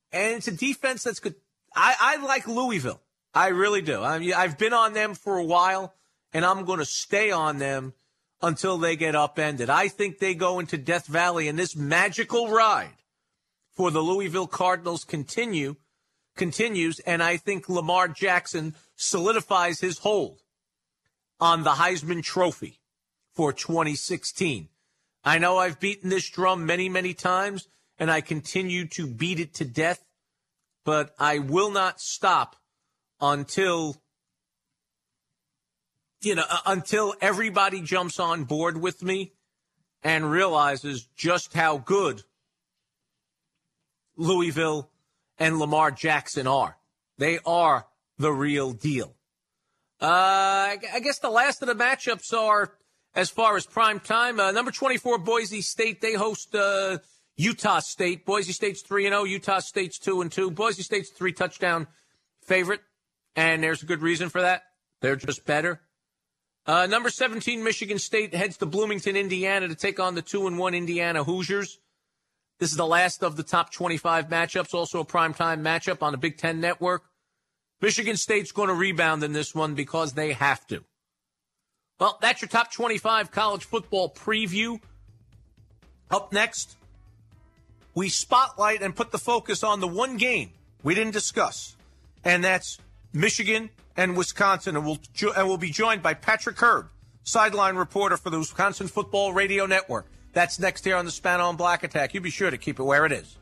And it's a defense that's good. I, I like Louisville. I really do. I mean, I've been on them for a while, and I'm going to stay on them until they get upended. I think they go into Death Valley, and this magical ride for the Louisville Cardinals continue continues, and I think Lamar Jackson solidifies his hold on the Heisman Trophy for twenty sixteen. I know I've beaten this drum many, many times, and I continue to beat it to death, but I will not stop until, you know, until everybody jumps on board with me and realizes just how good Louisville and Lamar Jackson are. They are the real deal. Uh, I guess the last of the matchups are, as far as prime time, uh, number twenty-four, Boise State. They host uh, Utah State. Boise State's three and oh. Utah State's two and two. Boise State's three touchdown favorite, and there's a good reason for that. They're just better. Uh, number seventeen, Michigan State heads to Bloomington, Indiana, to take on the two and one Indiana Hoosiers. This is the last of the top twenty-five matchups, also a primetime matchup on the Big Ten Network. Michigan State's going to rebound in this one because they have to. Well, that's your top twenty-five college football preview. Up next, we spotlight and put the focus on the one game we didn't discuss, and that's Michigan and Wisconsin. And we'll, jo- and we'll be joined by Patrick Hurd, sideline reporter for the Wisconsin Football Radio Network. That's next here on the Spano and Black Attack. You be sure to keep it where it is.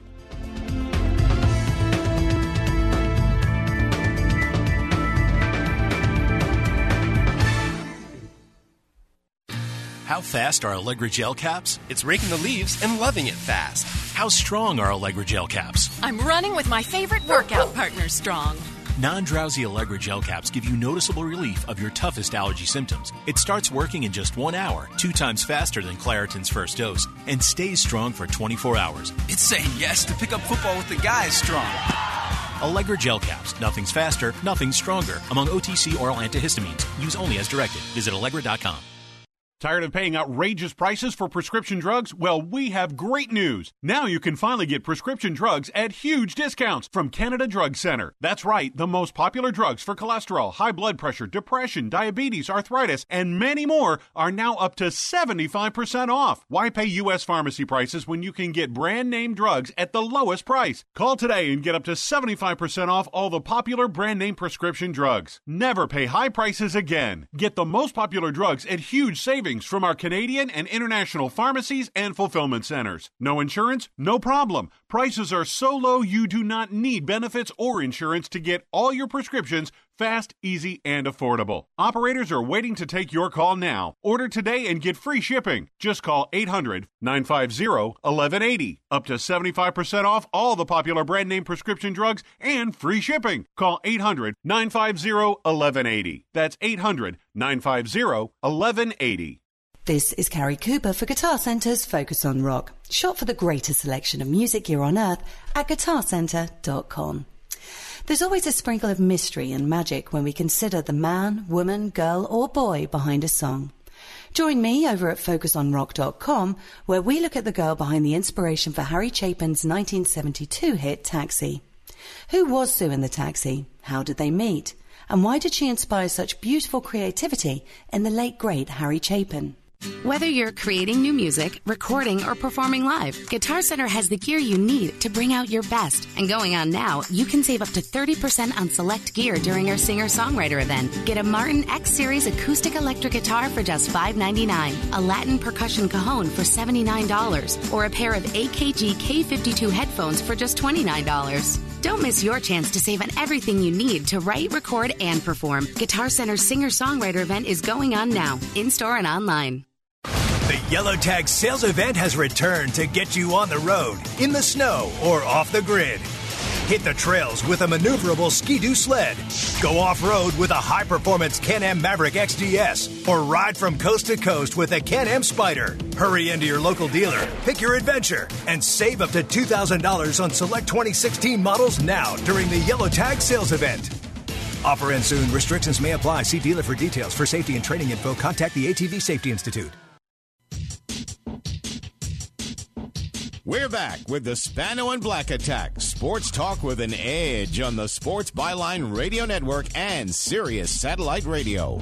How fast are Allegra gel caps? It's raking the leaves and loving it fast. How strong are Allegra gel caps? I'm running with my favorite workout partner, Strong. Non-drowsy Allegra gel caps give you noticeable relief of your toughest allergy symptoms. It starts working in just one hour, two times faster than Claritin's first dose, and stays strong for twenty-four hours. It's saying yes to pick up football with the guys, Strong. Allegra gel caps. Nothing's faster, nothing's stronger. Among O T C oral antihistamines. Use only as directed. Visit Allegra dot com. Tired of paying outrageous prices for prescription drugs? Well, we have great news. Now you can finally get prescription drugs at huge discounts from Canada Drug Center. That's right, the most popular drugs for cholesterol, high blood pressure, depression, diabetes, arthritis, and many more are now up to seventy-five percent off. Why pay U S pharmacy prices when you can get brand name drugs at the lowest price? Call today and get up to seventy-five percent off all the popular brand name prescription drugs. Never pay high prices again. Get the most popular drugs at huge savings from our Canadian and international pharmacies and fulfillment centers. No insurance? No problem. Prices are so low you do not need benefits or insurance to get all your prescriptions fast, easy, and affordable. Operators are waiting to take your call now. Order today and get free shipping. Just call eight hundred, nine five zero, one one eight zero. Up to seventy-five percent off all the popular brand name prescription drugs and free shipping. Call eight hundred, nine five zero, one one eight zero. That's eight hundred, nine five zero, one one eight zero. This is Carrie Cooper for Guitar Center's Focus on Rock. Shop for the greatest selection of music gear on earth at guitar center dot com. There's always a sprinkle of mystery and magic when we consider the man, woman, girl, or boy behind a song. Join me over at focus on rock dot com, where we look at the girl behind the inspiration for Harry Chapin's nineteen seventy-two hit Taxi. Who was Sue in the Taxi? How did they meet? And why did she inspire such beautiful creativity in the late great Harry Chapin? Whether you're creating new music, recording, or performing live, Guitar Center has the gear you need to bring out your best. And going on now, you can save up to thirty percent on select gear during our singer-songwriter event. Get a Martin X-Series acoustic electric guitar for just five ninety-nine, a Latin percussion cajon for seventy-nine dollars, or a pair of A K G K fifty-two headphones for just twenty-nine dollars. Don't miss your chance to save on everything you need to write, record, and perform. Guitar Center's singer-songwriter event is going on now, in-store and online. The Yellow Tag sales event has returned to get you on the road, in the snow, or off the grid. Hit the trails with a maneuverable Ski-Doo sled. Go off-road with a high-performance Can-Am Maverick X D S. Or ride from coast to coast with a Can-Am Spyder. Hurry into your local dealer, pick your adventure, and save up to two thousand dollars on select twenty sixteen models now during the Yellow Tag sales event. Offer ends soon. Restrictions may apply. See dealer for details. For safety and training info, contact the A T V Safety Institute. We're back with the Spano and Black Attack. Sports talk with an edge on the Sports Byline Radio Network and Sirius Satellite Radio.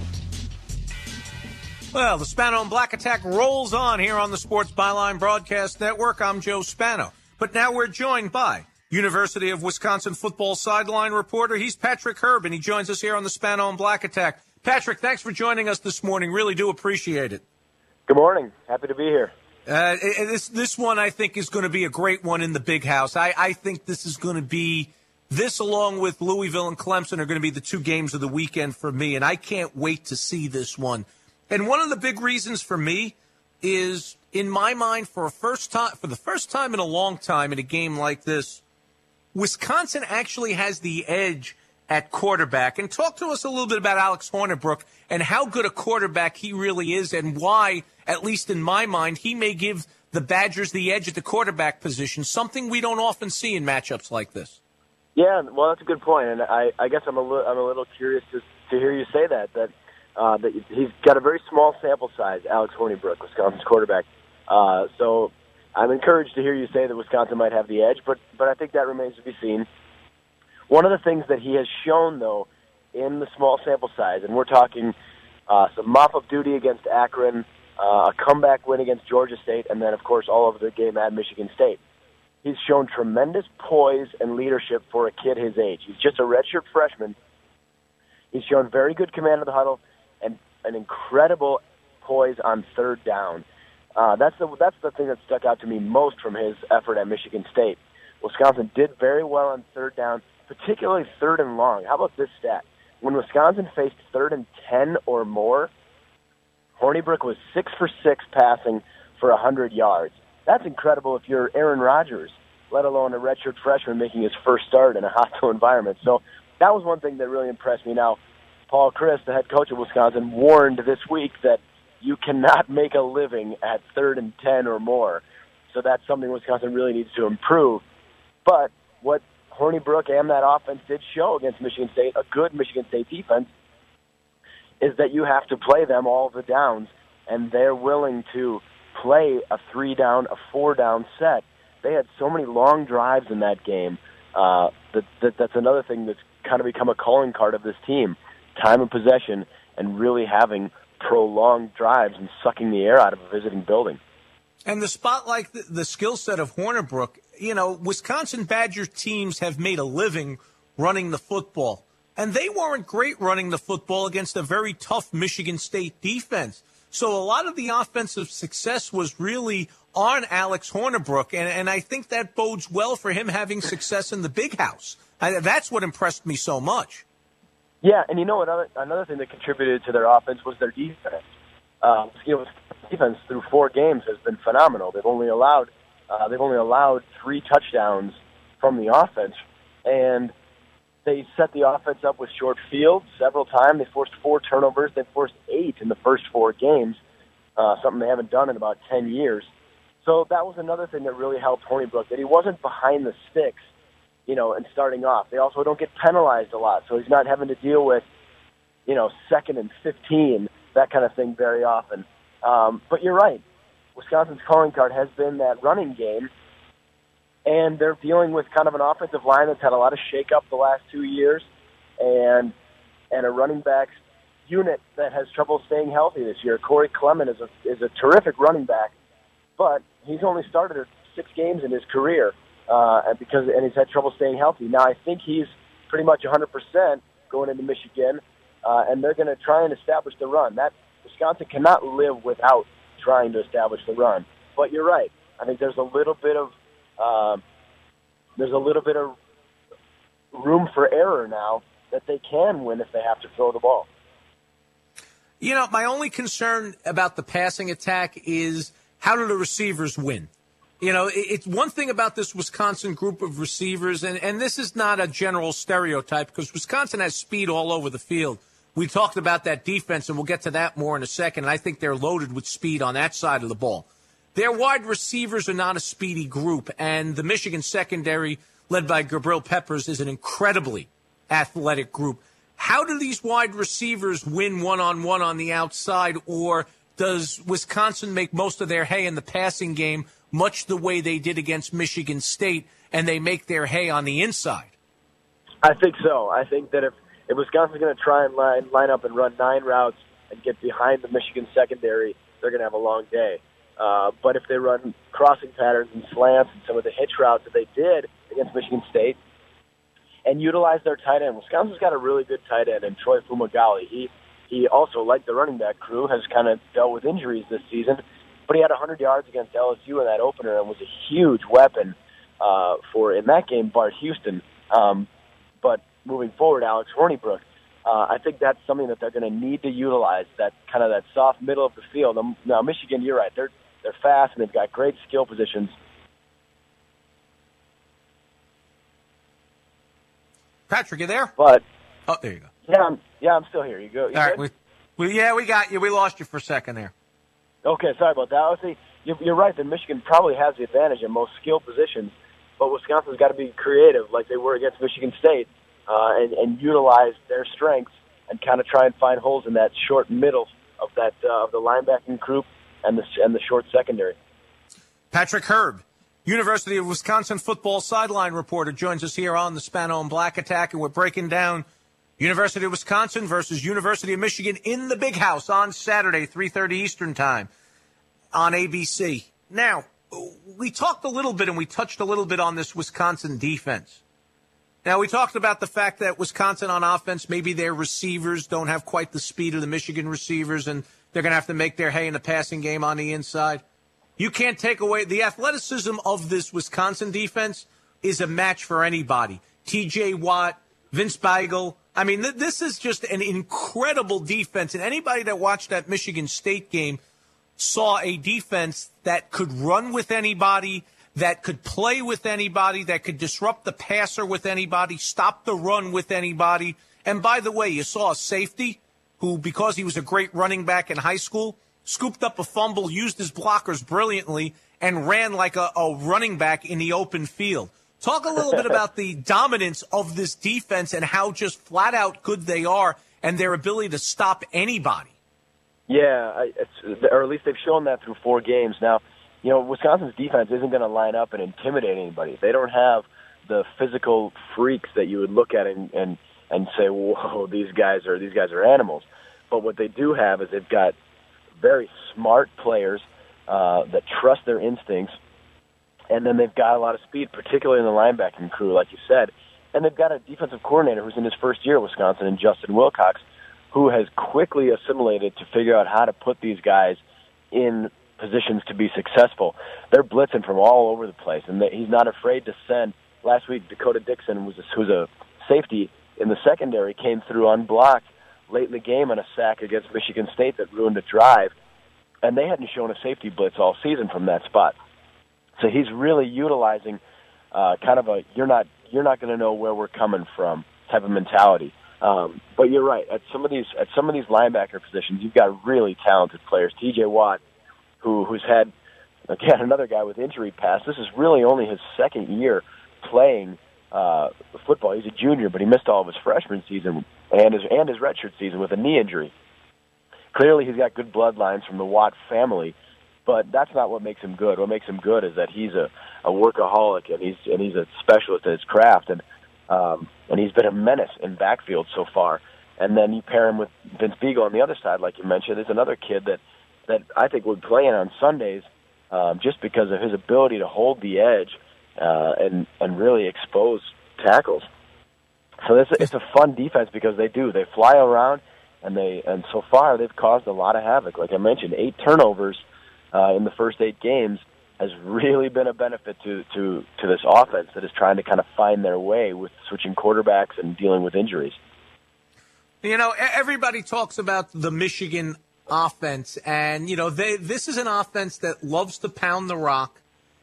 Well, the Spano and Black Attack rolls on here on the Sports Byline Broadcast Network. I'm Joe Spano. But now we're joined by University of Wisconsin football sideline reporter. He's Patrick Herb, and he joins us here on the Spano and Black Attack. Patrick, thanks for joining us this morning. Really do appreciate it. Good morning. Happy to be here. Uh, this this one, I think, is going to be a great one in the big house. I, I think this is going to be, this along with Louisville and Clemson are going to be the two games of the weekend for me, and I can't wait to see this one. And one of the big reasons for me is, in my mind, for a first time, for the first time in a long time in a game like this, Wisconsin actually has the edge at quarterback. And talk to us a little bit about Alex Hornibrook and how good a quarterback he really is, and why, at least in my mind, he may give the Badgers the edge at the quarterback position, something we don't often see in matchups like this. Yeah, well, that's a good point, and I, I guess I'm a, li- I'm a little curious to, to hear you say that, that, uh, that he's got a very small sample size, Alex Hornibrook, Wisconsin's quarterback. Uh, so I'm encouraged to hear you say that Wisconsin might have the edge, but, but I think that remains to be seen. One of the things that he has shown, though, in the small sample size, and we're talking uh, some mop-up duty against Akron, uh, a comeback win against Georgia State, and then, of course, all over the game at Michigan State. He's shown tremendous poise and leadership for a kid his age. He's just a redshirt freshman. He's shown very good command of the huddle and an incredible poise on third down. Uh, that's the that's the thing that stuck out to me most from his effort at Michigan State. Wisconsin did very well on third down, particularly third and long. How about this stat? When Wisconsin faced third and ten or more, Hornibrook was six for six passing for one hundred yards. That's incredible if you're Aaron Rodgers, let alone a redshirt freshman making his first start in a hostile environment. So that was one thing that really impressed me. Now, Paul Chryst, the head coach of Wisconsin, warned this week that you cannot make a living at third and ten or more. So that's something Wisconsin really needs to improve. But what Hornibrook and that offense did show against Michigan State, a good Michigan State defense, is that you have to play them all the downs, and they're willing to play a three-down, a four-down set. They had so many long drives in that game. Uh, that, that that's another thing that's kind of become a calling card of this team, time of possession and really having prolonged drives and sucking the air out of a visiting building. And the spot like the, the skill set of Hornibrook, you know, Wisconsin Badger teams have made a living running the football. And they weren't great running the football against a very tough Michigan State defense. So a lot of the offensive success was really on Alex Hornibrook, and, and I think that bodes well for him having success in the big house. I, that's what impressed me so much. Yeah, and you know, another another thing that contributed to their offense was their defense. Um, you know, defense through four games has been phenomenal. They've only allowed uh, they've only allowed three touchdowns from the offense, and they set the offense up with short fields several times. They forced four turnovers. They forced eight in the first four games, uh, something they haven't done in about ten years. So that was another thing that really helped Hornibrook, that he wasn't behind the sticks, you know, and starting off. They also don't get penalized a lot, so he's not having to deal with, you know, second and fifteen, that kind of thing very often. Um, but you're right. Wisconsin's calling card has been that running game, and they're dealing with kind of an offensive line that's had a lot of shake-up the last two years, and and a running backs unit that has trouble staying healthy this year. Corey Clement is a is a terrific running back, but he's only started six games in his career, uh, and because and he's had trouble staying healthy. Now I think he's pretty much one hundred percent going into Michigan, uh, and they're going to try and establish the run. That Wisconsin cannot live without trying to establish the run. But you're right. I think there's a little bit of uh, there's a little bit of room for error now that they can win if they have to throw the ball. You know, my only concern about the passing attack is how do the receivers win? You know, it's one thing about this Wisconsin group of receivers, and, and this is not a general stereotype because Wisconsin has speed all over the field. We talked about that defense, and we'll get to that more in a second, and I think they're loaded with speed on that side of the ball. Their wide receivers are not a speedy group, and the Michigan secondary, led by Gabriel Peppers, is an incredibly athletic group. How do these wide receivers win one-on-one on the outside, or does Wisconsin make most of their hay in the passing game much the way they did against Michigan State, and they make their hay on the inside. I think so. I think that if, if Wisconsin's going to try and line, line up and run nine routes and get behind the Michigan secondary, they're going to have a long day. Uh, but if they run crossing patterns and slants and some of the hitch routes that they did against Michigan State and utilize their tight end, Wisconsin's got a really good tight end in Troy Fumagalli. He he also, like the running back crew, has kind of dealt with injuries this season, but he had one hundred yards against L S U in that opener and was a huge weapon uh, for, in that game, Bart Houston. Um, but moving forward, Alex Hornibrook, Uh, I think that's something that they're going to need to utilize, that kind of that soft middle of the field. Um, now, Michigan, you're right. They're they're fast, and they've got great skill positions. Patrick, you there? But oh, there you go. Yeah, I'm, yeah, I'm still here. You go. You All right, we, we, yeah, we got you. We lost you for a second there. Okay, sorry about that. I was saying, you're, you're right that Michigan probably has the advantage in most skill positions, but Wisconsin's got to be creative like they were against Michigan State. Uh, and, and utilize their strengths and kind of try and find holes in that short middle of that uh, of the linebacking group and the and the short secondary. Patrick Herb, University of Wisconsin football sideline reporter, joins us here on the Spano and Black Attack, and we're breaking down University of Wisconsin versus University of Michigan in the Big House on Saturday, three thirty Eastern Time on A B C. Now, we talked a little bit and we touched a little bit on this Wisconsin defense. Now, we talked about the fact that Wisconsin on offense, maybe their receivers don't have quite the speed of the Michigan receivers, and they're going to have to make their hay in the passing game on the inside. You can't take away the athleticism of this Wisconsin defense is a match for anybody. T J Watt, Vince Biegel. I mean, th- this is just an incredible defense, and anybody that watched that Michigan State game saw a defense that could run with anybody, that could play with anybody, that could disrupt the passer with anybody, stop the run with anybody. And by the way, you saw a safety who, because he was a great running back in high school, scooped up a fumble, used his blockers brilliantly, and ran like a, a running back in the open field. Talk a little bit about the dominance of this defense and how just flat out good they are and their ability to stop anybody. Yeah, it's, or at least they've shown that through four games now. You know, Wisconsin's defense isn't going to line up and intimidate anybody. They don't have the physical freaks that you would look at and, and, and say, whoa, these guys are these guys are animals. But what they do have is they've got very smart players uh, that trust their instincts, and then they've got a lot of speed, particularly in the linebacking crew, like you said. And they've got a defensive coordinator who's in his first year at Wisconsin, and Justin Wilcox, who has quickly assimilated to figure out how to put these guys in positions to be successful. They're blitzing from all over the place, and he's not afraid to send. Last week, Dakota Dixon, was a, who's a safety in the secondary, came through unblocked late in the game on a sack against Michigan State that ruined a drive, and they hadn't shown a safety blitz all season from that spot. So he's really utilizing uh, kind of a you're not you're not going to know where we're coming from type of mentality. Um, but you're right, at some of these at some of these linebacker positions, you've got really talented players. T J Watt, who who's had, again, another guy with injury past. This is really only his second year playing uh, football. He's a junior, but he missed all of his freshman season and his, and his redshirt season with a knee injury. Clearly he's got good bloodlines from the Watt family, but that's not what makes him good. What makes him good is that he's a, a workaholic, and he's and he's a specialist at his craft, and um, and he's been a menace in backfield so far. And then you pair him with Vince Biegel on the other side, like you mentioned. There's another kid that that I think would play in on Sundays um, just because of his ability to hold the edge uh, and and really expose tackles. So this, it's a fun defense because they do. They fly around, and they and so far they've caused a lot of havoc. Like I mentioned, eight turnovers uh, in the first eight games has really been a benefit to, to, to this offense that is trying to kind of find their way with switching quarterbacks and dealing with injuries. You know, everybody talks about the Michigan offense, and, you know, they this is an offense that loves to pound the rock,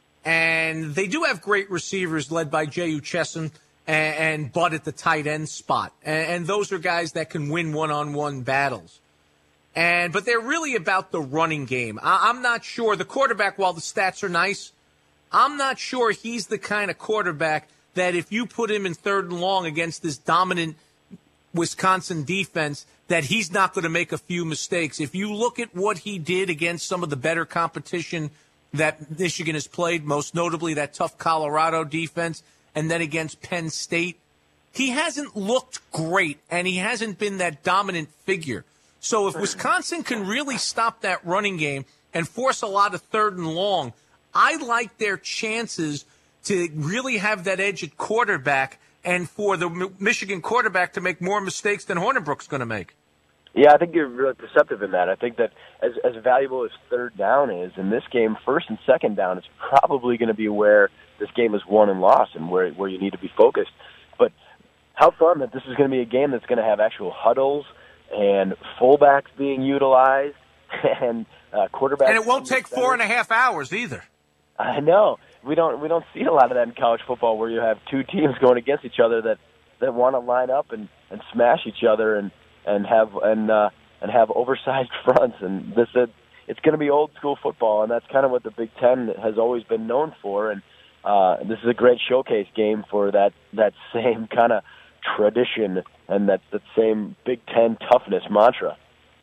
and they do have great receivers led by J U Chesson and, and Bud at the tight end spot, and, and those are guys that can win one-on-one battles. And but they're really about the running game. I, I'm not sure. The quarterback, while the stats are nice, I'm not sure he's the kind of quarterback that if you put him in third and long against this dominant Wisconsin defense, that he's not going to make a few mistakes. If you look at what he did against some of the better competition that Michigan has played, most notably that tough Colorado defense, and then against Penn State, he hasn't looked great, and he hasn't been that dominant figure. So if Wisconsin can really stop that running game and force a lot of third and long, I like their chances to really have that edge at quarterback and for the M- Michigan quarterback to make more mistakes than Hornibrook's going to make. Yeah, I think you're really perceptive in that. I think that as as valuable as third down is in this game, first and second down is probably going to be where this game is won and lost and where where you need to be focused. But how fun that this is going to be a game that's going to have actual huddles and fullbacks being utilized and uh, quarterbacks. And it won't take four and a half hours either. I know. We don't we don't see a lot of that in college football where you have two teams going against each other that, that want to line up and, and smash each other and, and have and uh, and have oversized fronts. And this uh, it's going to be old school football, and that's kind of what the Big Ten has always been known for. And uh, this is a great showcase game for that that same kind of tradition and that that same Big Ten toughness mantra.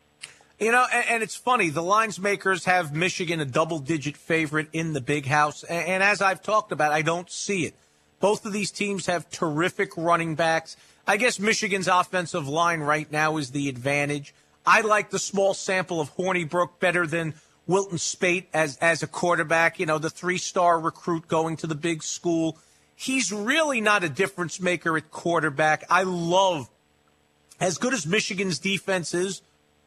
You know, and, and it's funny, the lines makers have Michigan a double-digit favorite in the Big House, and, and as I've talked about, I don't see it. Both of these teams have terrific running backs. I guess Michigan's offensive line right now is the advantage. I like the small sample of Hornibrook better than Wilton Spate as, as a quarterback, you know, the three-star recruit going to the big school. He's really not a difference maker at quarterback. I love, as good as Michigan's defense is,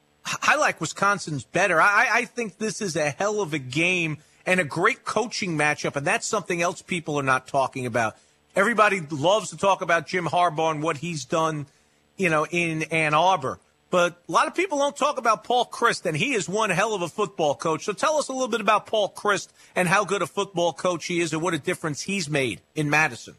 I like Wisconsin's better. I, I think this is a hell of a game and a great coaching matchup, and that's something else people are not talking about. Everybody loves to talk about Jim Harbaugh and what he's done, you know, in Ann Arbor. But a lot of people don't talk about Paul Chryst, and he is one hell of a football coach. So tell us a little bit about Paul Chryst and how good a football coach he is and what a difference he's made in Madison.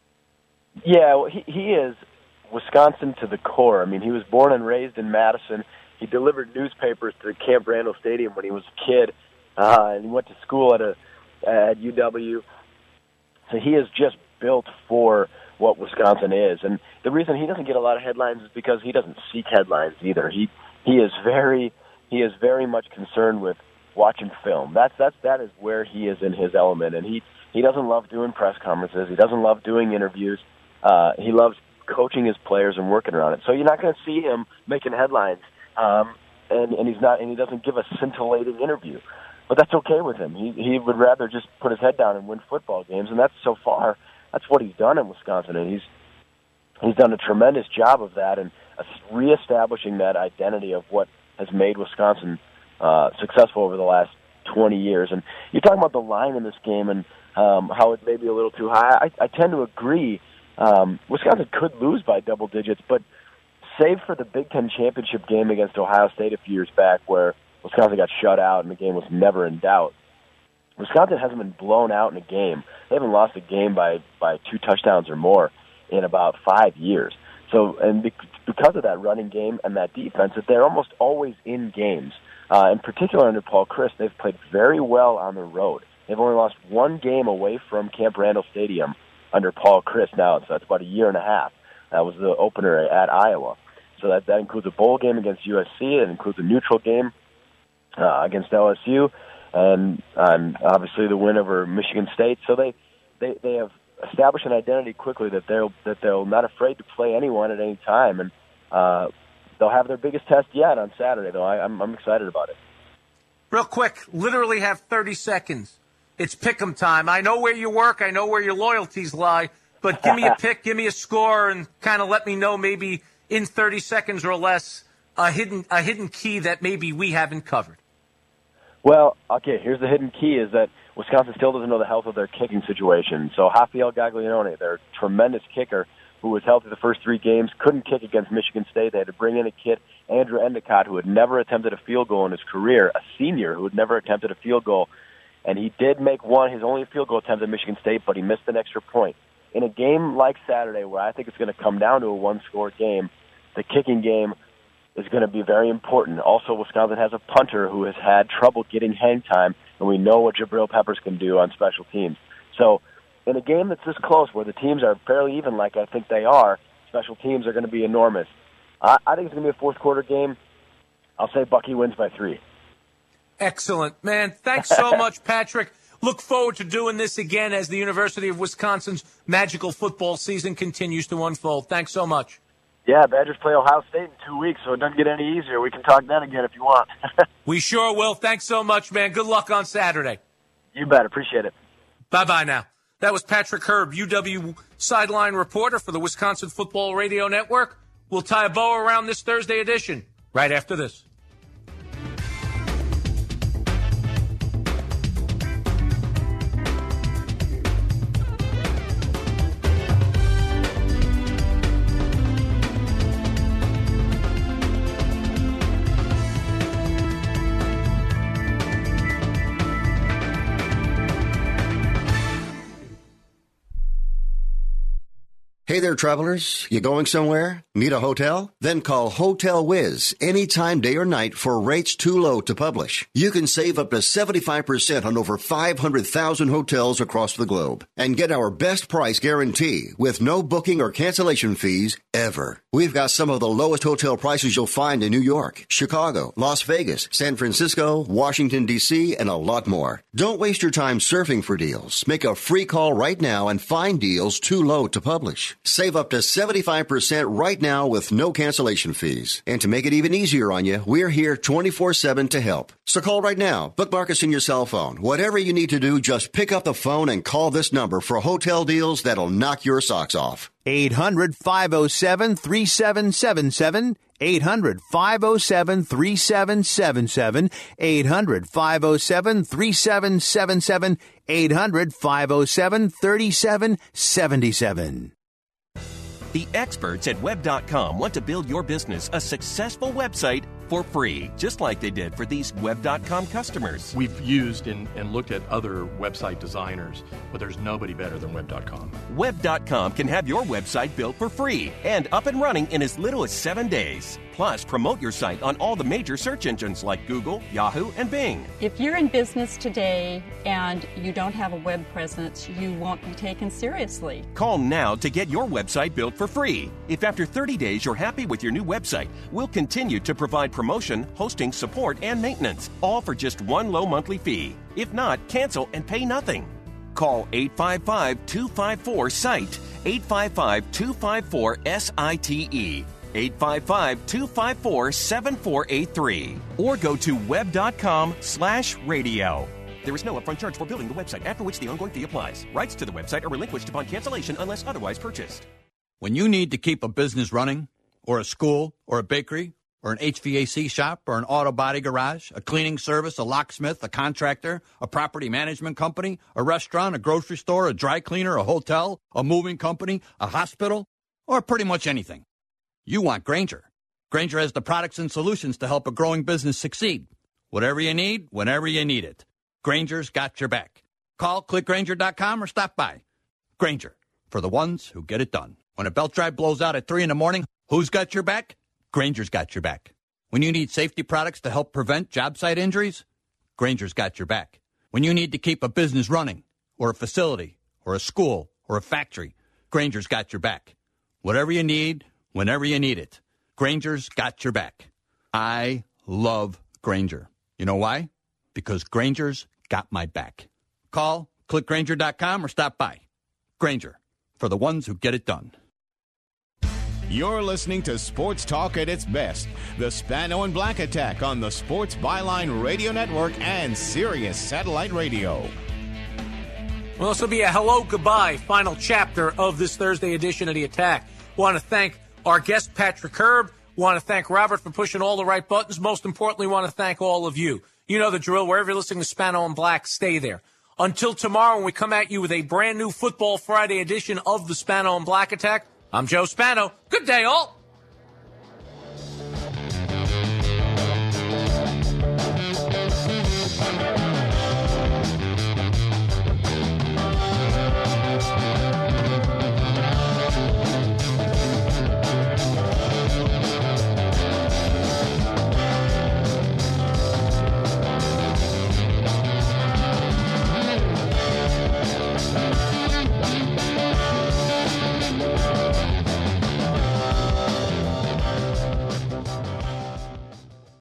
Yeah, well, he, he is Wisconsin to the core. I mean, he was born and raised in Madison. He delivered newspapers to Camp Randall Stadium when he was a kid, uh, and he went to school at a at U W. So he is just built for what Wisconsin is. And the reason he doesn't get a lot of headlines is because he doesn't seek headlines either. He he is very he is very much concerned with watching film. That's that's that is where he is in his element. And he he doesn't love doing press conferences. He doesn't love doing interviews. Uh, he loves coaching his players and working around it. So you're not going to see him making headlines. Um, and, and he's not, and he doesn't give a scintillating interview, but that's okay with him. He he would rather just put his head down and win football games, and that's so far that's what he's done in Wisconsin, and he's he's done a tremendous job of that and reestablishing that identity of what has made Wisconsin uh, successful over the last twenty years. And you're talking about the line in this game and um, how it may be a little too high. I, I tend to agree. Um, Wisconsin could lose by double digits, but save for the Big Ten championship game against Ohio State a few years back where Wisconsin got shut out and the game was never in doubt, Wisconsin hasn't been blown out in a game. They haven't lost a game by, by two touchdowns or more in about five years. So, and because of that running game and that defense, that they're almost always in games. Uh, in particular under Paul Chryst, they've played very well on the road. They've only lost one game away from Camp Randall Stadium under Paul Chryst now, so that's about a year and a half. That was the opener at Iowa. So that, that includes a bowl game against U S C. It includes a neutral game uh, against L S U, and, and obviously the win over Michigan State. So they, they, they have established an identity quickly that they'll that they're not afraid to play anyone at any time, and uh, they'll have their biggest test yet on Saturday. Though I, I'm, I'm excited about it. Real quick, literally have thirty seconds. It's pick'em time. I know where you work. I know where your loyalties lie. But give me a pick, give me a score, and kind of let me know maybe in thirty seconds or less a hidden a hidden key that maybe we haven't covered. Well, okay, here's the hidden key is that Wisconsin still doesn't know the health of their kicking situation. So Rafael Gaglione, their tremendous kicker, who was healthy the first three games, couldn't kick against Michigan State. They had to bring in a kid, Andrew Endicott, who had never attempted a field goal in his career, a senior who had never attempted a field goal. And he did make one, his only field goal attempt at Michigan State, but he missed an extra point. In a game like Saturday, where I think it's going to come down to a one-score game, the kicking game is going to be very important. Also, Wisconsin has a punter who has had trouble getting hang time, and we know what Jabril Peppers can do on special teams. So in a game that's this close, where the teams are fairly even like I think they are, special teams are going to be enormous. I, I think it's going to be a fourth-quarter game. I'll say Bucky wins by three. Excellent. Man, thanks so much, Patrick. Look forward to doing this again as the University of Wisconsin's magical football season continues to unfold. Thanks so much. Yeah, Badgers play Ohio State in two weeks, so it doesn't get any easier. We can talk then again if you want. We sure will. Thanks so much, man. Good luck on Saturday. You bet. Appreciate it. Bye-bye now. That was Patrick Herb, U W sideline reporter for the Wisconsin Football Radio Network. We'll tie a bow around this Thursday edition right after this. Hey there, travelers. You going somewhere? Need a hotel? Then call Hotel Wiz anytime, day or night, for rates too low to publish. You can save up to seventy-five percent on over five hundred thousand hotels across the globe and get our best price guarantee with no booking or cancellation fees ever. We've got some of the lowest hotel prices you'll find in New York, Chicago, Las Vegas, San Francisco, Washington, D C, and a lot more. Don't waste your time surfing for deals. Make a free call right now and find deals too low to publish. Save up to seventy-five percent right now with no cancellation fees. And to make it even easier on you, we're here twenty-four seven to help. So call right now. Bookmark us in your cell phone. Whatever you need to do, just pick up the phone and call this number for hotel deals that'll knock your socks off. eight hundred, five oh seven, three seven seven seven. eight hundred, five oh seven, three seven seven seven. eight hundred, five oh seven, three seven seven seven. eight hundred, five oh seven, three seven seven seven. The experts at web dot com want to build your business a successful website for free, just like they did for these web dot com customers. We've used and, and looked at other website designers, but there's nobody better than web dot com. web dot com can have your website built for free and up and running in as little as seven days. Plus, promote your site on all the major search engines like Google, Yahoo, and Bing. If you're in business today and you don't have a web presence, you won't be taken seriously. Call now to get your website built for free. If after thirty days you're happy with your new website, we'll continue to provide promotion, hosting, support, and maintenance, all for just one low monthly fee. If not, cancel and pay nothing. Call eight five five, two five four, S I T E, eight five five, two five four, S I T E, eight five five, two five four, seven four eight three, or go to web dot com slash radio. There is no upfront charge for building the website, after which the ongoing fee applies. Rights to the website are relinquished upon cancellation unless otherwise purchased. When you need to keep a business running, or a school, or a bakery, or an H V A C shop, or an auto body garage, a cleaning service, a locksmith, a contractor, a property management company, a restaurant, a grocery store, a dry cleaner, a hotel, a moving company, a hospital, or pretty much anything, you want Grainger. Grainger has the products and solutions to help a growing business succeed. Whatever you need, whenever you need it. Grainger's got your back. Call, click Grainger dot com, or stop by. Grainger, for the ones who get it done. When a belt drive blows out at three in the morning, who's got your back? Grainger's got your back. When you need safety products to help prevent job site injuries, Grainger's got your back. When you need to keep a business running, or a facility, or a school, or a factory, Grainger's got your back. Whatever you need, whenever you need it, Grainger's got your back. I love Grainger. You know why? Because Grainger's got my back. Call, click Grainger dot com, or stop by. Grainger, for the ones who get it done. You're listening to Sports Talk at its best. The Spano and Black Attack on the Sports Byline Radio Network and Sirius Satellite Radio. Well, this will be a hello, goodbye, final chapter of this Thursday edition of The Attack. Want to thank our guest, Patrick Herb. Want to thank Robert for pushing all the right buttons. Most importantly, want to thank all of you. You know the drill. Wherever you're listening to Spano and Black, stay there. Until tomorrow, when we come at you with a brand new Football Friday edition of the Spano and Black Attack, I'm Joe Spano. Good day, all.